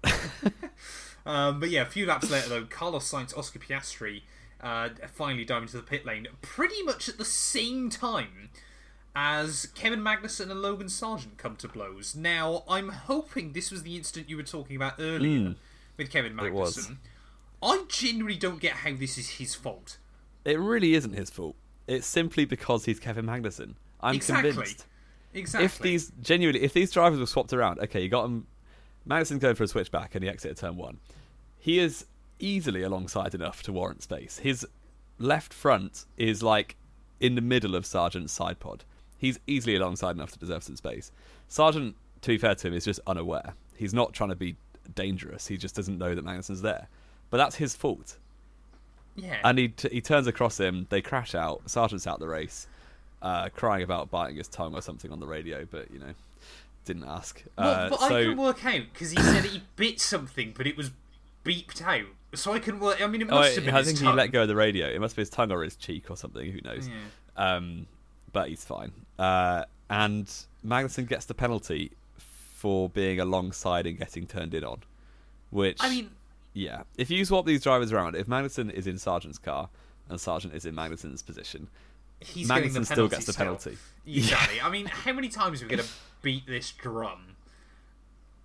A: Um, but yeah, a few laps later though, Carlos Sainz, Oscar Piastri uh, finally dive into the pit lane pretty much at the same time as Kevin Magnussen and Logan Sargent come to blows. Now, I'm hoping this was the incident you were talking about earlier
B: Mm.
A: with Kevin
B: It was.
A: Magnussen. I genuinely don't get how this is his fault.
B: It really isn't his fault. It's simply because he's Kevin Magnussen. I'm
A: Exactly.
B: convinced.
A: Exactly.
B: If these genuinely, if these drivers were swapped around, okay, you got him. Magnussen going for a switchback and he exited turn one. He is easily alongside enough to warrant space. His left front is like in the middle of Sargent's side pod. He's easily alongside enough to deserve some space. Sargent, to be fair to him, is just unaware. He's not trying to be dangerous. He just doesn't know that Magnussen's there. But that's his fault.
A: Yeah.
B: And he t- he turns across him. They crash out. Sargent's out the race, uh, crying about biting his tongue or something on the radio. But you know, didn't ask.
A: Well,
B: Uh,
A: but
B: so,
A: I can work out because he said he bit something, but it was beeped out. So I can work. I mean, it
B: oh,
A: must have been
B: I
A: his
B: think
A: tongue.
B: he let go of the radio. It must be his tongue or his cheek or something. Who knows?
A: Yeah.
B: Um, but he's fine. Uh, and Magnussen gets the penalty for being alongside and getting turned in on. Which,
A: I mean,
B: yeah, if you swap these drivers around, if Magnussen is in Sargent's car and Sargent is in Magnussen's position,
A: he's getting the
B: Magnussen still
A: penalty
B: gets the
A: still.
B: penalty.
A: Exactly. I mean, how many times are we going to beat this drum?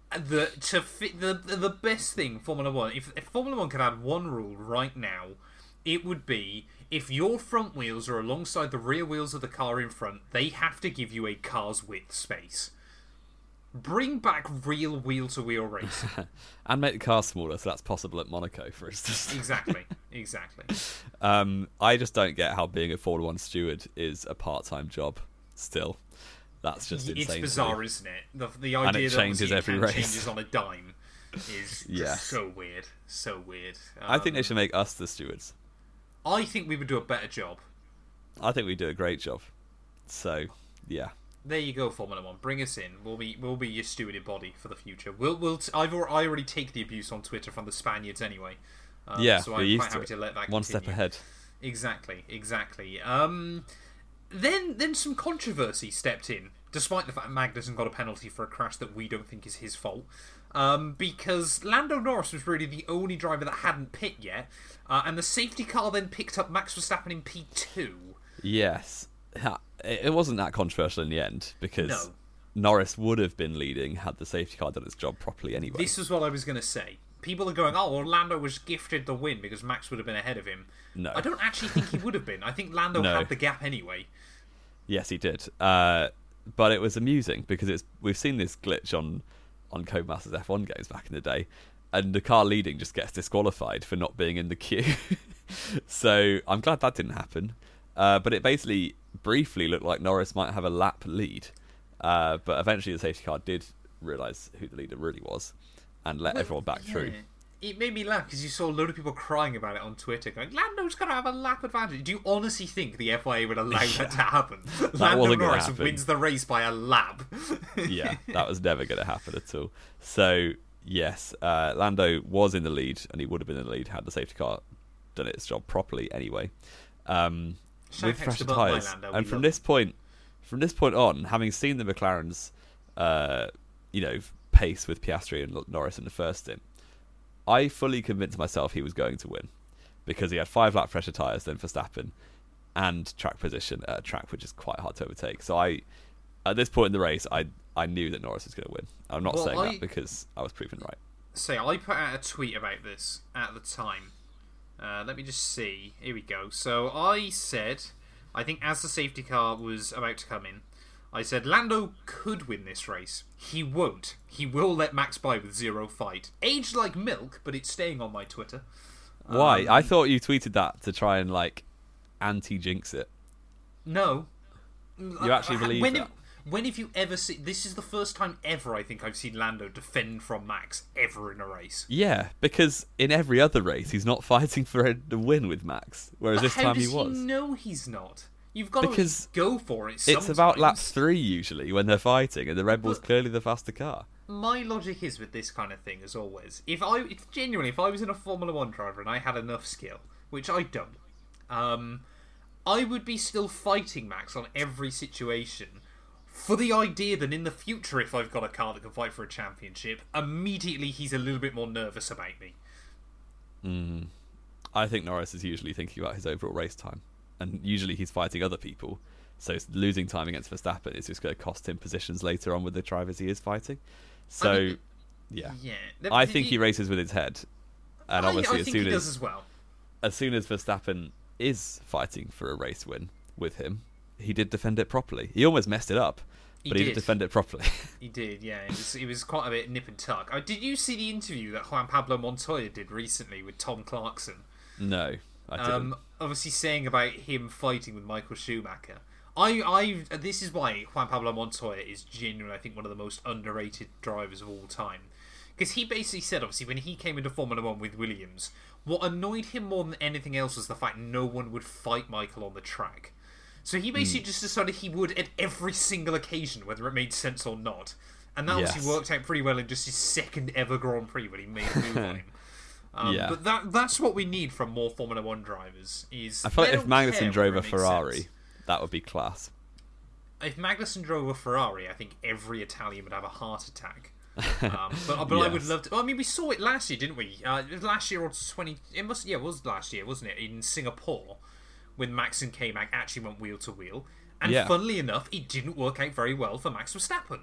A: the to fit the the best thing Formula One. If, if Formula One could add one rule right now, it would be if your front wheels are alongside the rear wheels of the car in front, they have to give you a car's width space. Bring back real wheel-to-wheel racing.
B: And make the car smaller, so that's possible at Monaco, for instance.
A: Exactly, exactly.
B: Um, I just don't get how being a Formula One steward is a part-time job still. That's just insane.
A: It's bizarre, isn't it? The, the idea
B: and it
A: that
B: changes every race.
A: changes on a dime is
B: Yeah.
A: just so weird. So weird. Um,
B: I think they should make us the stewards.
A: I think we would do a better job.
B: I think we do a great job. So, yeah.
A: There you go, Formula One. Bring us in. We'll be we'll be your stewarded body for the future. We'll we'll. T- I've al- I already take the abuse on Twitter from the Spaniards anyway. Um,
B: yeah,
A: so
B: we're
A: I'm
B: used
A: quite
B: to
A: happy
B: it.
A: to let that
B: One
A: continue.
B: step ahead.
A: Exactly, exactly. Um, then then some controversy stepped in, despite the fact Magnussen got a penalty for a crash that we don't think is his fault. Um, because Lando Norris was really the only driver that hadn't pit yet, uh, and the safety car then picked up Max Verstappen in P two.
B: Yes. Ha- It wasn't that controversial in the end, because
A: No.
B: Norris would have been leading had the safety car done its job properly anyway.
A: This is what I was going to say. People are going, oh, well, Lando was gifted the win because Max would have been ahead of him.
B: No.
A: I don't actually think he would have been. I think Lando
B: No.
A: had the gap anyway.
B: Yes, he did. Uh, but it was amusing because it's we've seen this glitch on on Codemasters F one games back in the day, and the car leading just gets disqualified for not being in the queue. So I'm glad that didn't happen. Uh, but it basically briefly looked like Norris might have a lap lead, uh, but eventually the safety car did realise who the leader really was and let
A: Well,
B: everyone back
A: yeah.
B: through.
A: It made me laugh because you saw a load of people crying about it on Twitter, going, Lando's going to have a lap advantage. Do you honestly think the F I A would allow that to happen? Lando
B: wasn't gonna
A: Norris
B: happen.
A: wins the race by a lap.
B: Yeah, that was never going to happen at all. So, yes, uh, Lando was in the lead, and he would have been in the lead had the safety car done its job properly anyway. Um,
A: Shout
B: with
A: out
B: fresher
A: to Button by
B: tyres.
A: Lando, we
B: And from
A: love
B: this
A: him.
B: point, from this point on, having seen the McLarens, uh, you know, pace with Piastri and Norris in the first stint, I fully convinced myself he was going to win because he had five lap fresher tyres than Verstappen and track position at a track which is quite hard to overtake. So I, at this point in the race, I I knew that Norris was going to win. I'm not
A: Well,
B: saying
A: I-
B: that because I was proven right.
A: Say, I put out a tweet about this at the time. Uh, let me just see. Here we go. So I said, I think as the safety car was about to come in, I said Lando could win this race. He won't. He will let Max by with zero fight. Aged like milk, but it's staying on my Twitter.
B: Why?
A: Um,
B: I thought you tweeted that to try and like anti-jinx it.
A: No.
B: You actually believe
A: when
B: that?
A: Have, when have you ever seen... This is the first time ever I think I've seen Lando defend from Max ever in a race.
B: Yeah, because in every other race he's not fighting for the win with Max, whereas
A: But
B: this
A: how
B: time
A: does
B: he was.
A: he know he's not? You've got
B: Because
A: to go for it
B: It's
A: sometimes.
B: about lap three usually when they're fighting, and the Red Bull's
A: But-
B: clearly the faster car.
A: My logic is with this kind of thing, as always, if I, if genuinely, if I was in a Formula One driver and I had enough skill, which I don't, um, I would be still fighting Max on every situation for the idea that in the future, if I've got a car that can fight for a championship, immediately he's a little bit more nervous about me.
B: Mm. I think Norris is usually thinking about his overall race time, and usually he's fighting other people. So losing time against Verstappen is just going to cost him positions later on with the drivers he is fighting. So,
A: I mean,
B: yeah,
A: Yeah,
B: I think he races with his head, and
A: I,
B: obviously
A: I
B: as
A: think
B: soon
A: he
B: as
A: does as well.
B: as soon as Verstappen is fighting for a race win with him, he did defend it properly. He almost messed it up,
A: He
B: but he
A: did.
B: did defend it properly.
A: He did, yeah. It was, it was quite a bit nip and tuck. Uh, did you see the interview that Juan Pablo Montoya did recently with Tom Clarkson?
B: No, I didn't.
A: Um, obviously saying about him fighting with Michael Schumacher. I, I, this is why Juan Pablo Montoya is genuinely, I think, one of the most underrated drivers of all time. Because he basically said, obviously, when he came into Formula One with Williams, what annoyed him more than anything else was the fact no one would fight Michael on the track. So he basically
B: Hmm.
A: just decided he would at every single occasion, whether it made sense or not. And that obviously
B: Yes.
A: worked out pretty well in just his second ever Grand Prix when he made a move on him. Um,
B: Yeah.
A: But that that's what we need from more Formula One drivers. Is
B: I feel
A: they
B: like if
A: don't care
B: Magnussen drove
A: whether
B: a
A: it makes
B: Ferrari,
A: sense.
B: that would be class.
A: If Magnussen drove a Ferrari, I think every Italian would have a heart attack. Um, but but I would
B: Yes.
A: love to. I mean, we saw it last year, didn't we? Uh, it was last year or twenty. It must. Yeah, it was last year, wasn't it? In Singapore, when Max and K-Mag actually went wheel to wheel, and
B: Yeah.
A: funnily enough, it didn't work out very well for Max Verstappen.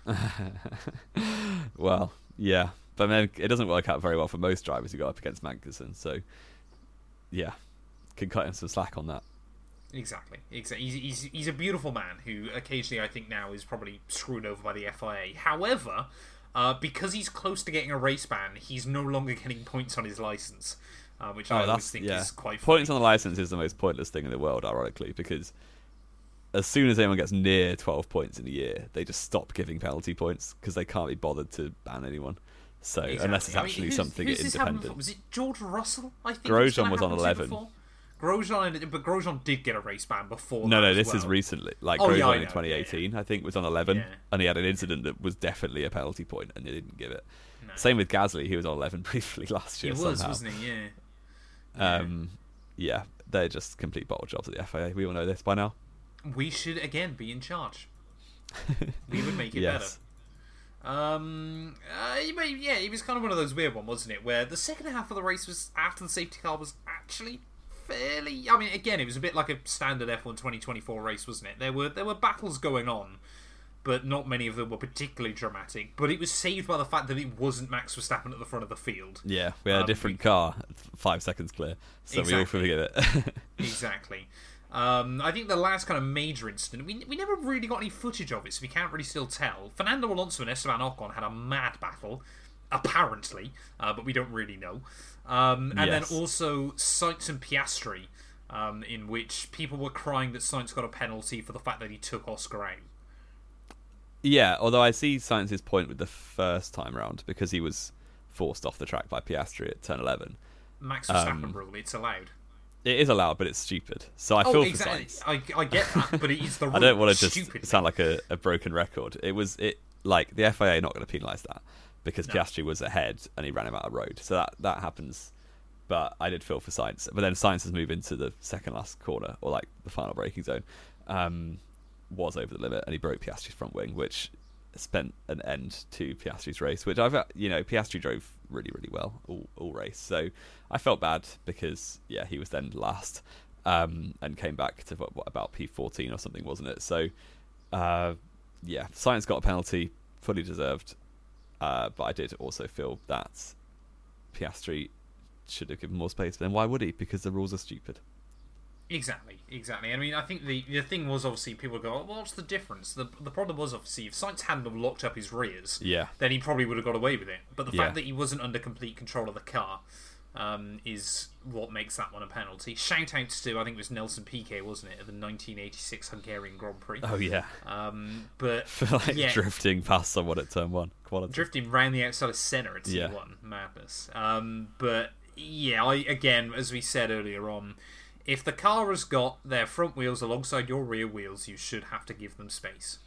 B: Well, yeah, but then it doesn't work out very well for most drivers who go up against Magnussen. So, yeah, can cut him some slack on that.
A: Exactly. Exactly. He's, he's he's a beautiful man who occasionally I think now is probably screwed over by the F I A. However, uh, because he's close to getting a race ban, he's no longer getting points on his license, uh, which
B: Oh,
A: I
B: that's
A: always think
B: yeah.
A: is quite
B: Points
A: funny.
B: on the license is the most pointless thing in the world, ironically, because as soon as anyone gets near twelve points in a year, they just stop giving penalty points because they can't be bothered to ban anyone. So
A: Exactly.
B: unless it's
A: I mean,
B: actually
A: who's-
B: something
A: who's this happened
B: independent.
A: before? Was it George Russell? I think
B: Grosjean
A: it's gonna
B: was on
A: happen to
B: eleven.
A: before? Grosjean, but Grosjean did get a race ban before.
B: No,
A: that
B: no,
A: as
B: this
A: well.
B: is recently. Like
A: Oh,
B: Grosjean
A: yeah, I
B: in
A: know,
B: twenty eighteen, I think, was on eleven,
A: Yeah.
B: and he had an incident that was definitely a penalty point, and they didn't give it.
A: No.
B: Same with Gasly, he was on eleven briefly last
A: He
B: year.
A: was,
B: somehow.
A: wasn't he? Yeah.
B: Um, yeah, they're just complete bottle jobs at the F I A. We all know this by now.
A: We should again be in charge. We would make it
B: Yes.
A: better. Um, uh, yeah, it was kind of one of those weird ones, wasn't it? Where the second half of the race was after the safety car was actually fairly. I mean, again, it was a bit like a standard F one twenty twenty-four race, wasn't it? There were there were battles going on, but not many of them were particularly dramatic. But it was saved by the fact that it wasn't Max Verstappen at the front of the field.
B: Yeah, we had
A: Um,
B: a different car, five seconds clear, so we all
A: Exactly.
B: forgive it.
A: Exactly. Um, I think the last kind of major incident, we, we never really got any footage of it, so we can't really still tell. Fernando Alonso and Esteban Ocon had a mad battle, apparently, uh, but we don't really know. Um, and
B: Yes.
A: then also Sainz and Piastri, um, in which people were crying that Sainz got a penalty for the fact that he took Oscar out.
B: Yeah, although I see Sainz's point with the first time round because he was forced off the track by Piastri at turn eleven.
A: Max Verstappen
B: Um,
A: rule, it's allowed.
B: It is allowed, but it's stupid. So I
A: Oh,
B: feel
A: exactly.
B: for Sainz.
A: I, I get that, but it's the rule.
B: I don't want to just
A: Stupidly.
B: sound like a, a broken record. It was it like the F I A are not going to penalise that because
A: No.
B: Piastri was ahead and he ran him out of road. So that that happens. But I did feel for Sainz. But then Sainz has moved into the second last corner or like the final braking zone. Um, was over the limit and he broke Piastri's front wing, which spent an end to Piastri's race. Which I've you know Piastri drove really really well all all race. So I felt bad because yeah he was then last. Um, and came back to what, what, about P fourteen or something, wasn't it? So, uh, yeah, Sainz got a penalty, fully deserved. Uh, but I did also feel that Piastri should have given more space. But then why would he? Because the rules are stupid.
A: Exactly, exactly. I mean, I think the the thing was obviously people go, well, what's the difference? The the problem was obviously if Sainz hadn't have locked up his rears,
B: Yeah.
A: then he probably would have got away with it. But the
B: Yeah.
A: fact that he wasn't under complete control of the car um, is what makes that one a penalty. Shout outs to I think it was Nelson Piquet, wasn't it, at the nineteen eighty-six Hungarian Grand Prix?
B: Oh yeah.
A: Um, but
B: For like
A: yeah,
B: drifting past someone at turn one. Quality.
A: drifting round the outside of centre at T one,
B: Yeah.
A: madness. Um, but yeah, I again, as we said earlier on, if the car has got their front wheels alongside your rear wheels, you should have to give them space.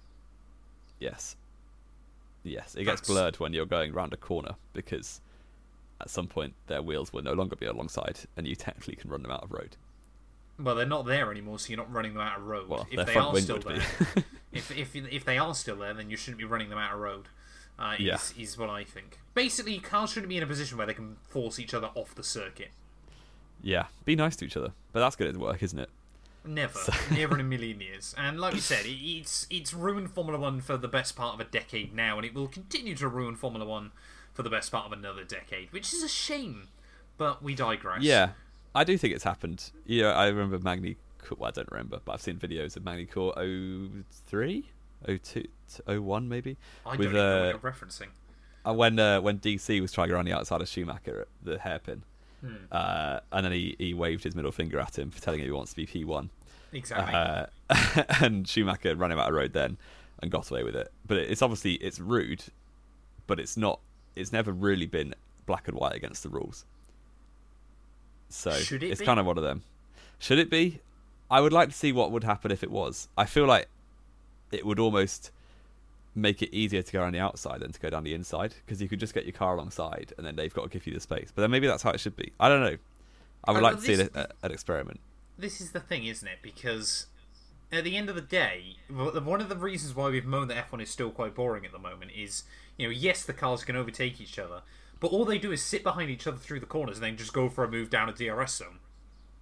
B: Yes. Yes, it gets
A: That's-
B: blurred when you're going round a corner because at some point their wheels will no longer be alongside and you technically can run them out of road.
A: Well, they're not there anymore, so you're not running them out of road.
B: Well,
A: if
B: their
A: they
B: front
A: are
B: wing
A: still
B: would be.
A: there, if if if they are still there, then you shouldn't be running them out of road. Uh, is,
B: Yeah.
A: is what I think. Basically, cars shouldn't be in a position where they can force each other off the circuit.
B: Yeah, be nice to each other. But that's good at work, isn't it?
A: Never, never in a million years. And like we said, it, it's it's ruined Formula One for the best part of a decade now, and it will continue to ruin Formula One for the best part of another decade, which is a shame. But we digress.
B: Yeah, I do think it's happened. Yeah, I remember Magny. Well, I don't remember, but I've seen videos of Magny Court oh three, oh two, oh one maybe.
A: I don't
B: with,
A: even know
B: uh,
A: what you're referencing.
B: uh, when uh, when D C was trying to go around the outside of Schumacher at the hairpin,
A: Hmm.
B: uh, and then he, he waved his middle finger at him for telling him he wants to be P one.
A: Exactly.
B: Uh, and Schumacher ran him out of road then and got away with it. But it's obviously it's rude, but it's not. It's never really been black and white against the rules. So
A: Should it
B: it's
A: be?
B: kind of one of them. Should it be? I would like to see what would happen if it was. I feel like it would almost make it easier to go around the outside than to go down the inside because you could just get your car alongside and then they've got to give you the space. But then maybe that's how it should be. I don't know. I would
A: Uh,
B: like to see
A: this-
B: it, a, an experiment.
A: This is the thing, isn't it? Because at the end of the day, one of the reasons why we've moaned that F one is still quite boring at the moment is, you know, yes, the cars can overtake each other, but all they do is sit behind each other through the corners and then just go for a move down a D R S zone.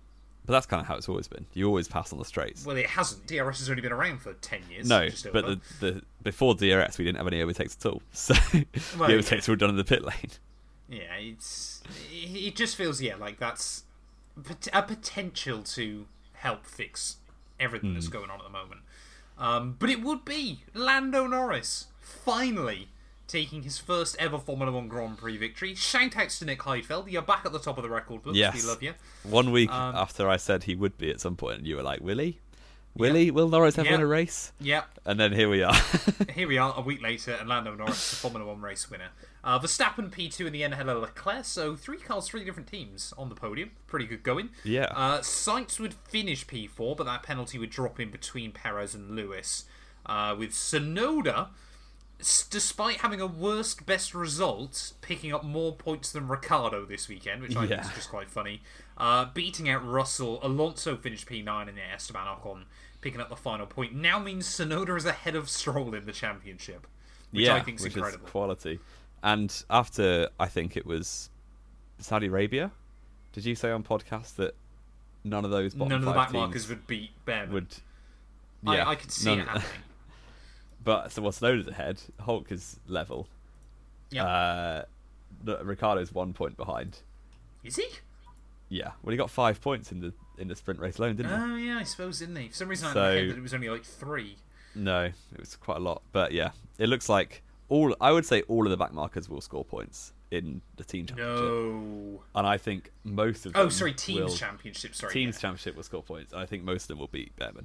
B: But that's kind of how it's always been. You always pass on the straights.
A: Well, it hasn't. D R S has only been around for ten years.
B: No,
A: just
B: but
A: over.
B: the, the before D R S, we didn't have any overtakes at all. So
A: Well,
B: the
A: yeah.
B: overtakes were done in the pit lane.
A: Yeah, it's it just feels yeah like that's a potential to help fix everything
B: Mm.
A: that's going on at the moment. Um, but it would be Lando Norris finally taking his first ever Formula One Grand Prix victory. Shout outs to Nick Heidfeld. You're back at the top of the record books.
B: Yes.
A: We love you.
B: One week
A: Um,
B: after I said he would be at some point, and you were like, "Will he? Will he? Will Norris ever
A: Yeah.
B: win a race?"
A: Yep.
B: And then here we are.
A: Here we are, a week later, and Lando Norris, the Formula One race winner. Uh, Verstappen P two in the end ahead of Leclerc, so three cars, three different teams on the podium. Pretty good going.
B: Yeah.
A: Uh, Sainz would finish P four, but that penalty would drop in between Perez and Lewis. Uh, with Tsunoda, s- despite having a worst best result, picking up more points than Ricciardo this weekend, which I think
B: Yeah.
A: is just quite funny. Uh, beating out Russell, Alonso finished P nine, and then Esteban Ocon picking up the final point. Now means Tsunoda is ahead of Stroll in the championship, which
B: yeah,
A: I think is
B: which
A: incredible.
B: is quality. And after, I think it was Saudi Arabia, did you say on podcast that none of those bottom
A: None of the
B: five
A: back
B: teams
A: markers would beat Behrman.
B: would?
A: I,
B: Yeah,
A: I could see
B: none-
A: it happening.
B: But so what's Snowden's ahead? Hulk is level.
A: Yeah,
B: Uh, the- Ricardo's one point behind.
A: is he?
B: Yeah, well, he got five points in the in the sprint race alone, didn't he?
A: Oh yeah, I suppose, didn't he? For some reason, I had
B: So-
A: in my head that it was only like three.
B: No, it was quite a lot. But yeah, it looks like all. I would say all of the back markers will score points in the team championship,
A: No.
B: and I think most of them.
A: Oh, sorry, teams
B: will,
A: championship. Sorry,
B: Teams
A: yeah.
B: championship will score points, and I think most of them will beat Behrman.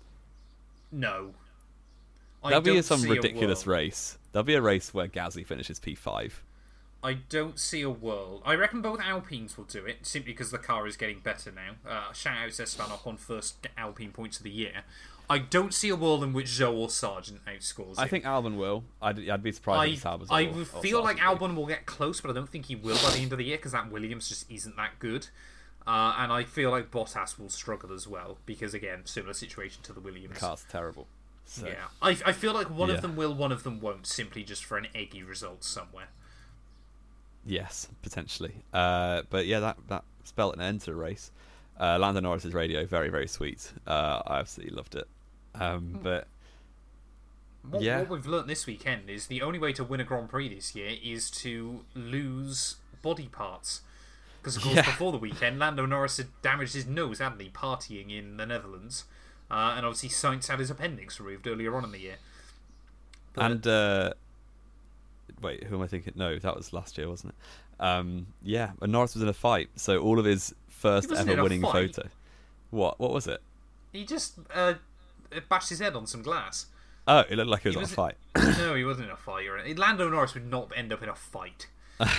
A: No. I
B: There'll be
A: don't
B: some
A: see a
B: ridiculous
A: world.
B: race. There'll be a race where Gasly finishes P five.
A: I don't see a world. I reckon both Alpines will do it, simply because the car is getting better now. Uh, shout out to Esteban Ocon, first Alpine points of the year. I don't see a world in which Zhou or Sargent outscores
B: I
A: him.
B: think Albon will. I'd, I'd be surprised
A: I,
B: if Albon.
A: I
B: or-
A: would
B: or
A: feel like
B: Sargent will.
A: Albon will get close, but I don't think he will by the end of the year because that Williams just isn't that good. Uh, and I feel like Bottas will struggle as well because, again, similar situation to the Williams.
B: Car's terrible. So.
A: Yeah, I, I feel like one
B: Yeah.
A: of them will, one of them won't, simply just for an eggy result somewhere.
B: Yes, potentially. Uh, but yeah, that that spelled an end to the race. Uh, Lando Norris's radio, very very sweet. Uh, I absolutely loved it. Um, but
A: What,
B: Yeah.
A: what we've learnt this weekend is the only way to win a Grand Prix this year is to lose body parts. Because, of course,
B: Yeah.
A: before the weekend, Lando Norris had damaged his nose, hadn't he, partying in the Netherlands. Uh, and obviously, Sainz had his appendix removed earlier on in the year. But-
B: and uh, wait, who am I thinking? No, that was last year, wasn't it? Um, yeah, and Norris was in a fight, so all of his first
A: He wasn't in
B: ever
A: a
B: winning
A: fight.
B: photo. What? What was it?
A: He just uh, bashed his head on some glass.
B: Oh, it looked like it was
A: He
B: on
A: was-
B: a fight.
A: No, he wasn't in a fight. Or anything. Lando Norris would not end up in a fight.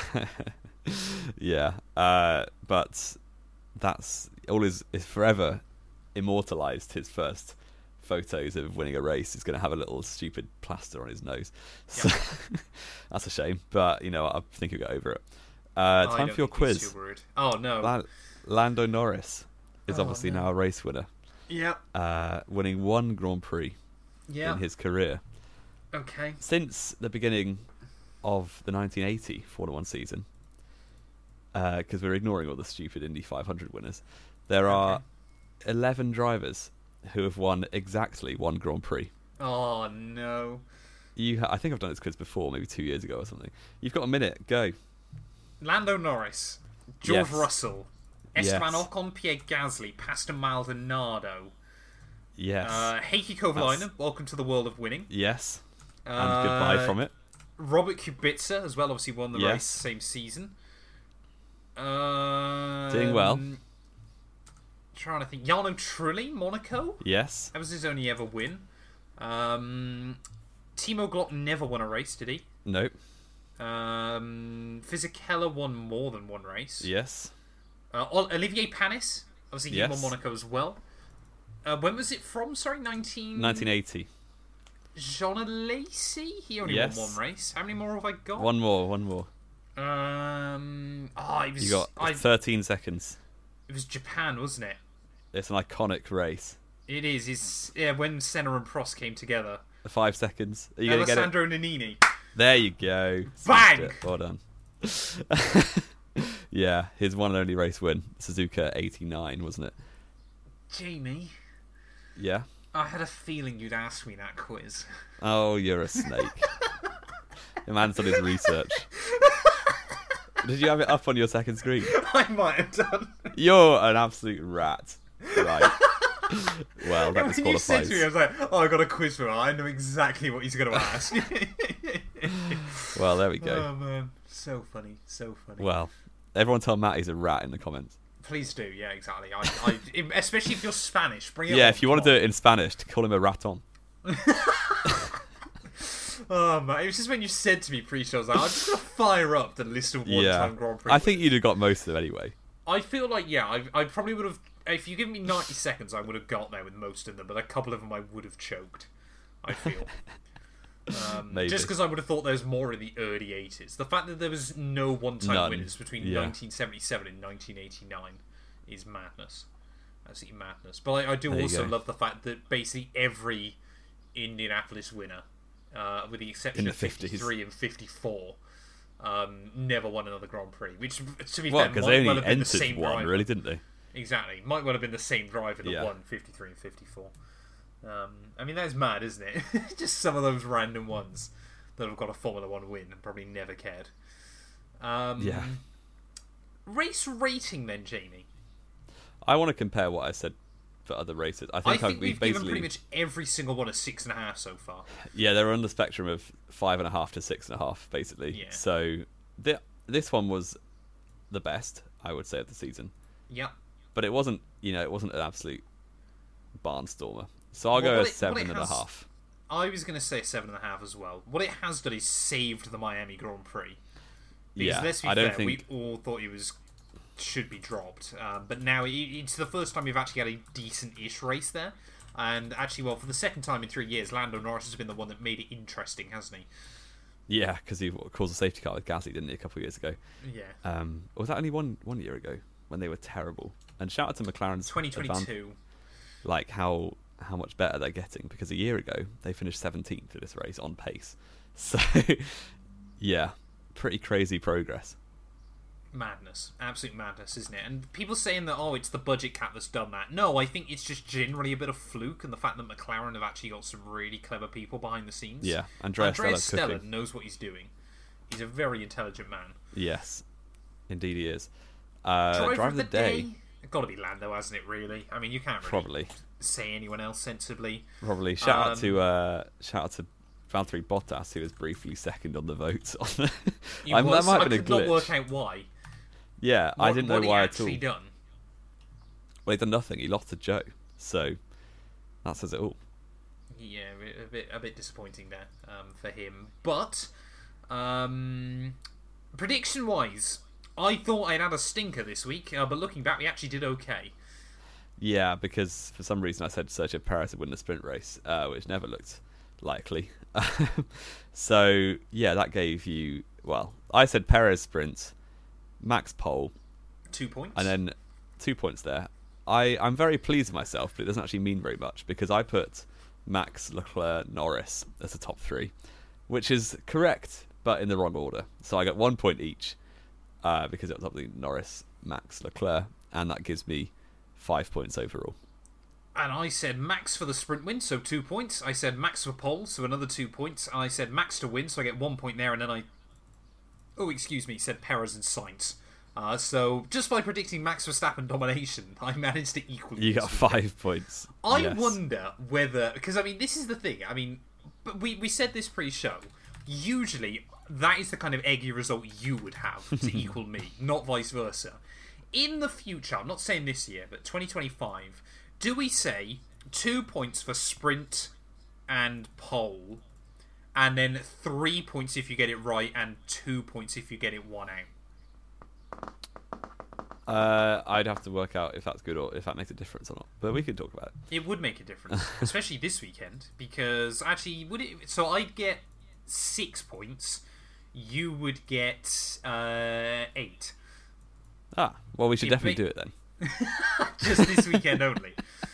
B: Yeah, uh, but that's all is is forever immortalized. His first photos of winning a race. He's going to have a little stupid plaster on his nose. So that's a shame, but you know I think he'll get over it. Uh,
A: I
B: time
A: don't
B: for your
A: think he's
B: quiz.
A: too worried. Oh, no.
B: La- Lando Norris is
A: Oh,
B: obviously
A: no.
B: now a race winner,
A: Yeah.
B: uh, winning one Grand Prix
A: Yeah.
B: in his career
A: Okay.
B: since the beginning of the nineteen eighty Formula One season. Because we're ignoring all the stupid Indy five hundred winners. There are
A: Okay.
B: eleven drivers who have won exactly one Grand Prix.
A: Oh, no.
B: You, ha- I think I've done this quiz before, maybe two years ago or something. You've got a minute. Go.
A: Lando Norris, George
B: Yes.
A: Russell, Esteban
B: Yes.
A: Ocon, Pierre Gasly, Pastor Maldonado,
B: Yes.
A: uh, Heikki Kovalainen, welcome to the world of winning.
B: yes. And
A: Uh,
B: goodbye from it.
A: Robert Kubica as well, obviously won the
B: Yes.
A: race same season. Um,
B: Doing well.
A: Trying to think. Jarno Trulli, Monaco?
B: Yes.
A: That was his only ever win. Um, Timo Glock never won a race, did he?
B: Nope.
A: Um, Fisichella won more than one race.
B: Yes.
A: Uh, Ol- Olivier Panis, obviously he
B: Yes.
A: won Monaco as well. Uh, when was it from? Sorry, nineteen.
B: nineteen eighty.
A: Jean Lacey. He only
B: Yes.
A: won one race. How many more have I got?
B: One more. One more.
A: Um. Oh, it was.
B: You got
A: I,
B: thirteen seconds.
A: it was Japan, wasn't it?
B: It's an iconic race.
A: It is. It's yeah. When Senna and Prost came together.
B: Five seconds. Are you going to get it?
A: Alessandro Nannini.
B: There you go.
A: Bang!
B: Smashed it. Well done. Yeah, his one and only race win. Suzuka eighty-nine, wasn't it?
A: Jamie,
B: Yeah.
A: I had a feeling you'd ask me that quiz.
B: Oh, you're a snake. The man's done his research. Did you have it up on your second screen?
A: I might have done.
B: You're an absolute rat. Right. Well, that
A: When you said
B: disqualifies.
A: to me, I was like, oh, I got a quiz for him. I know exactly what he's going to ask.
B: Well, there we go.
A: Oh, man. So funny. So funny.
B: Well, everyone tell Matt he's a rat in the comments.
A: Please do. Yeah, exactly. I, I, especially if you're Spanish. Bring it
B: Yeah,
A: on.
B: if you want to do it in Spanish, to call him a raton.
A: Oh, man. It was just when you said to me pre-show, I was like, I'm just going to fire up the list of one-time
B: Yeah.
A: Grand Prix.
B: I think you'd have got most of them anyway.
A: I feel like, yeah, I, I probably would have... If you give me ninety seconds, I would have got there with most of them, but a couple of them I would have choked, I feel. Um,
B: Maybe.
A: just because I would have thought there was more in the early eighties. The fact that there was no one-time
B: None.
A: winners between
B: Yeah.
A: nineteen seventy-seven and nineteen eighty-nine is madness. Absolutely madness. But I, I do
B: There you
A: also
B: go.
A: love the fact that basically every Indianapolis winner, uh, with the exception
B: In the
A: of fifty-three and fifty-four, um, never won another Grand Prix. Which, to be
B: Well,
A: fair,
B: because
A: might
B: they only
A: well have been the
B: entered
A: same
B: one,
A: driver.
B: really, didn't they?
A: Exactly. Might well have been the same driver that
B: Yeah.
A: won fifty-three and fifty-four. Um, I mean, that is mad, isn't it? Just some of those random ones that have got a Formula One win and probably never cared. Um,
B: Yeah.
A: Race rating, then, Jamie.
B: I want to compare what I said for other races. I
A: I
B: think,
A: think
B: I've,
A: we've
B: basically...
A: given pretty much every single one a six and a half so far.
B: Yeah, they're on the spectrum of five and a half to six and a half, basically.
A: Yeah.
B: So th- this one was the best, I would say, of the season.
A: Yep.
B: But it wasn't, you know, it wasn't an absolute barnstormer. So I'll
A: Well,
B: go
A: what
B: a
A: it- what
B: seven
A: it
B: and a
A: has-
B: half.
A: I was going to say seven and a half as well. What it has done is saved the Miami Grand Prix. Because
B: Yeah,
A: let's be
B: I don't
A: fair,
B: think.
A: we all thought it was should be dropped, um, but now it, it's the first time we've actually had a decent-ish race there. And actually, well, for the second time in three years, Lando Norris has been the one that made it interesting, hasn't he?
B: Yeah, because he caused a safety car with Gasly, didn't he, a couple of years ago?
A: Yeah.
B: Um, or was that only one one year ago when they were terrible? And shout out to McLaren's
A: twenty twenty-two.
B: advan- like how how much better they're getting, because a year ago they finished seventeenth in this race on pace. So yeah, pretty crazy progress.
A: Madness. Absolute madness, isn't it? And people saying that, oh, it's the budget cap that's done that. No, I think it's just generally a bit of fluke, and the fact that McLaren have actually got some really clever people behind the scenes.
B: Yeah, Andrea
A: Andrea
B: Stella's
A: Stella
B: cooking.
A: knows what he's doing. He's a very intelligent man.
B: Yes, indeed he is. Uh,
A: Driver,
B: driver
A: of the,
B: day,
A: day? Got to be Lando, hasn't it, really? I mean, you can't really
B: probably.
A: say anyone else sensibly.
B: Probably. Shout out
A: Um,
B: to uh, shout out to Valtteri Bottas, who was briefly second on the vote. On the...
A: He
B: I,
A: was,
B: that might
A: I
B: have been a
A: could not
B: glitch.
A: work out why.
B: Yeah,
A: What,
B: I didn't know
A: what
B: why
A: he
B: at all.
A: actually done.
B: Well, he done nothing. He lost to Joe, so that says it all.
A: Yeah, a bit, a bit disappointing there um, for him. But um, prediction-wise, I thought I'd had a stinker this week, uh, but looking back, we actually did okay.
B: Yeah, because for some reason I said Sergio Perez would win the sprint race, uh, which never looked likely. So yeah, that gave you. Well, I said Perez sprint, Max pole,
A: Two points.
B: and then two points there. I, I'm very pleased with myself, but it doesn't actually mean very much because I put Max, Leclerc, Norris as the top three, which is correct, but in the wrong order. So I got one point each uh, because it was obviously Norris, Max, Leclerc, and that gives me five points overall.
A: And I said Max for the sprint win, so two points. I said Max for pole, so another two points. And I said Max to win, so I get one point there. And then I, oh, excuse me, said Perez and Sainz. Uh, so just by predicting Max Verstappen domination, I managed to equal.
B: You got five points.
A: I
B: Yes.
A: wonder whether, because I mean, this is the thing. I mean, but we we said this pre-show. Usually, that is the kind of eggy result you would have to equal me, not vice versa. In the future, I'm not saying this year, but twenty twenty-five, do we say two points for sprint and pole, and then three points if you get it right, and two points if you get it one out?
B: Uh, I'd have to work out if that's good or if that makes a difference or not. But we can talk about it.
A: It would make a difference, especially this weekend, because actually, would it? So I'd get six points. You would get uh, eight.
B: Ah, well, we should
A: It
B: definitely
A: may-
B: do it then.
A: Just this weekend only.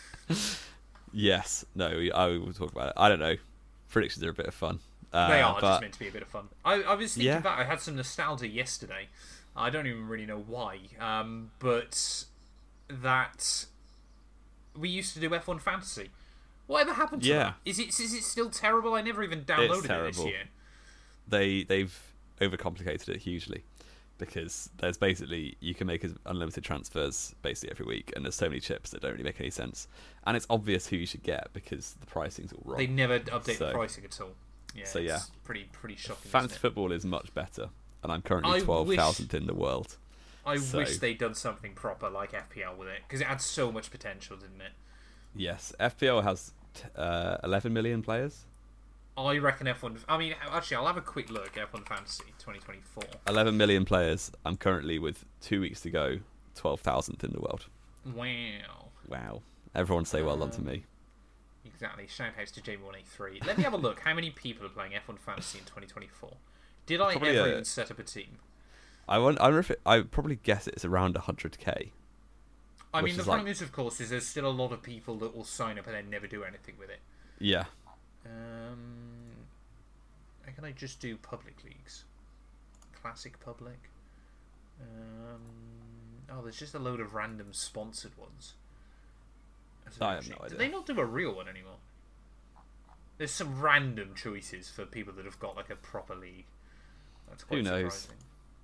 B: Yes. No, we, I will talk about it. I don't know. Predictions are a bit of fun. Uh,
A: They are
B: but
A: just meant to be a bit of fun. I, I was thinking
B: Yeah.
A: back. I had some nostalgia yesterday. I don't even really know why, um, but that we used to do F one Fantasy. Whatever happened to
B: Yeah.
A: that? Is it is it still terrible? I never even downloaded
B: It's
A: it
B: terrible.
A: this year.
B: They they've overcomplicated it hugely because there's basically you can make as unlimited transfers basically every week, and there's so many chips that don't really make any sense, and it's obvious who you should get because the pricing's all wrong.
A: They never update
B: So-
A: the pricing at all. Yeah,
B: so
A: it's
B: yeah.
A: pretty pretty shocking.
B: Fantasy
A: isn't it?
B: football is much better, and I'm
A: I
B: currently twelve thousandth
A: wish-
B: in the world.
A: I
B: So-
A: wish they'd done something proper like F P L with it because it had so much potential, didn't it?
B: Yes, F P L has t- uh, eleven million players.
A: I reckon F one. I mean, actually, I'll have a quick look. F one Fantasy twenty twenty-four.
B: eleven million players. I'm currently, with two weeks to go, twelve thousandth in the world.
A: Wow.
B: Wow. Everyone say well done to
A: Um,
B: me.
A: Exactly. Shout outs to Jamie one eighty-three. Let me have a look. How many people are playing F one Fantasy in twenty twenty-four? Did I
B: Probably
A: ever
B: a-
A: even set up a team?
B: I wonder, I wonder if it, I would probably guess it's around one hundred k.
A: I
B: Which
A: mean, the
B: is
A: problem
B: like-
A: is, of course, is there's still a lot of people that will sign up and then never do anything with it.
B: Yeah.
A: Um, how can I just do public leagues? Classic public. Um, oh, there's just a load of random sponsored ones. That's
B: I have
A: interesting.
B: no
A: Do
B: idea.
A: they not do a real one anymore? There's some random choices for people that have got like a proper league. That's quite
B: Who knows?
A: surprising.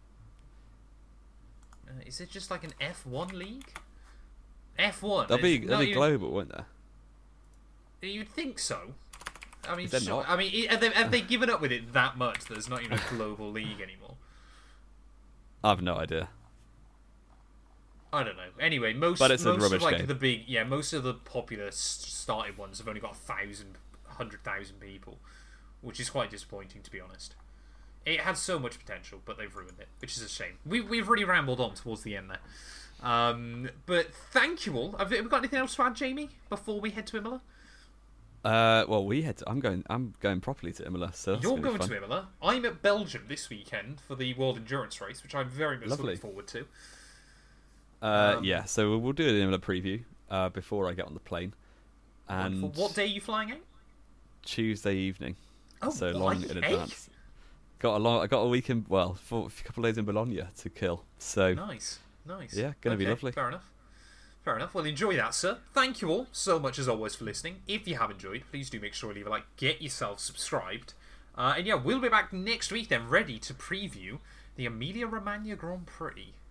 A: Uh, is it just like an F one league? F one.
B: They'll be,
A: There's
B: they'll
A: not
B: be
A: even-
B: global, won't they?
A: You'd think so. I mean,
B: Is there
A: sure.
B: not?
A: I mean, have they, have they given up with it that much that there's not even a global league anymore?
B: I have no idea.
A: I don't know. Anyway, most
B: But it's a
A: most of
B: rubbish
A: like
B: game.
A: the big, yeah, most of the popular s- started ones have only got a thousand, hundred thousand people, which is quite disappointing to be honest. It had so much potential, but they've ruined it, which is a shame. We we've really rambled on towards the end there. Um, but thank you all. Have we got anything else to add, Jamie, before we head to Imola?
B: Uh, well, we had. To, I'm going. I'm going properly to Imola. So that's
A: You're
B: gonna be
A: going
B: fun.
A: to Imola. I'm at Belgium this weekend for the World Endurance Race, which I'm very much
B: Lovely.
A: looking forward to.
B: Uh,
A: Um,
B: yeah. So we'll do an Imola preview uh, before I get on the plane, and
A: For what day are you flying out?
B: Tuesday evening.
A: Oh,
B: so
A: why,
B: long in
A: eh?
B: advance. Got a long. I got a week in. Well, for a couple of days in Bologna to kill. So
A: Nice, nice.
B: Yeah, gonna be
A: Okay,
B: lovely.
A: Fair enough. Fair enough. Well, enjoy that, sir. Thank you all so much as always for listening. If you have enjoyed, please do make sure to leave a like, get yourself subscribed, uh, and yeah, we'll be back next week then, ready to preview the Emilia Romagna Grand Prix.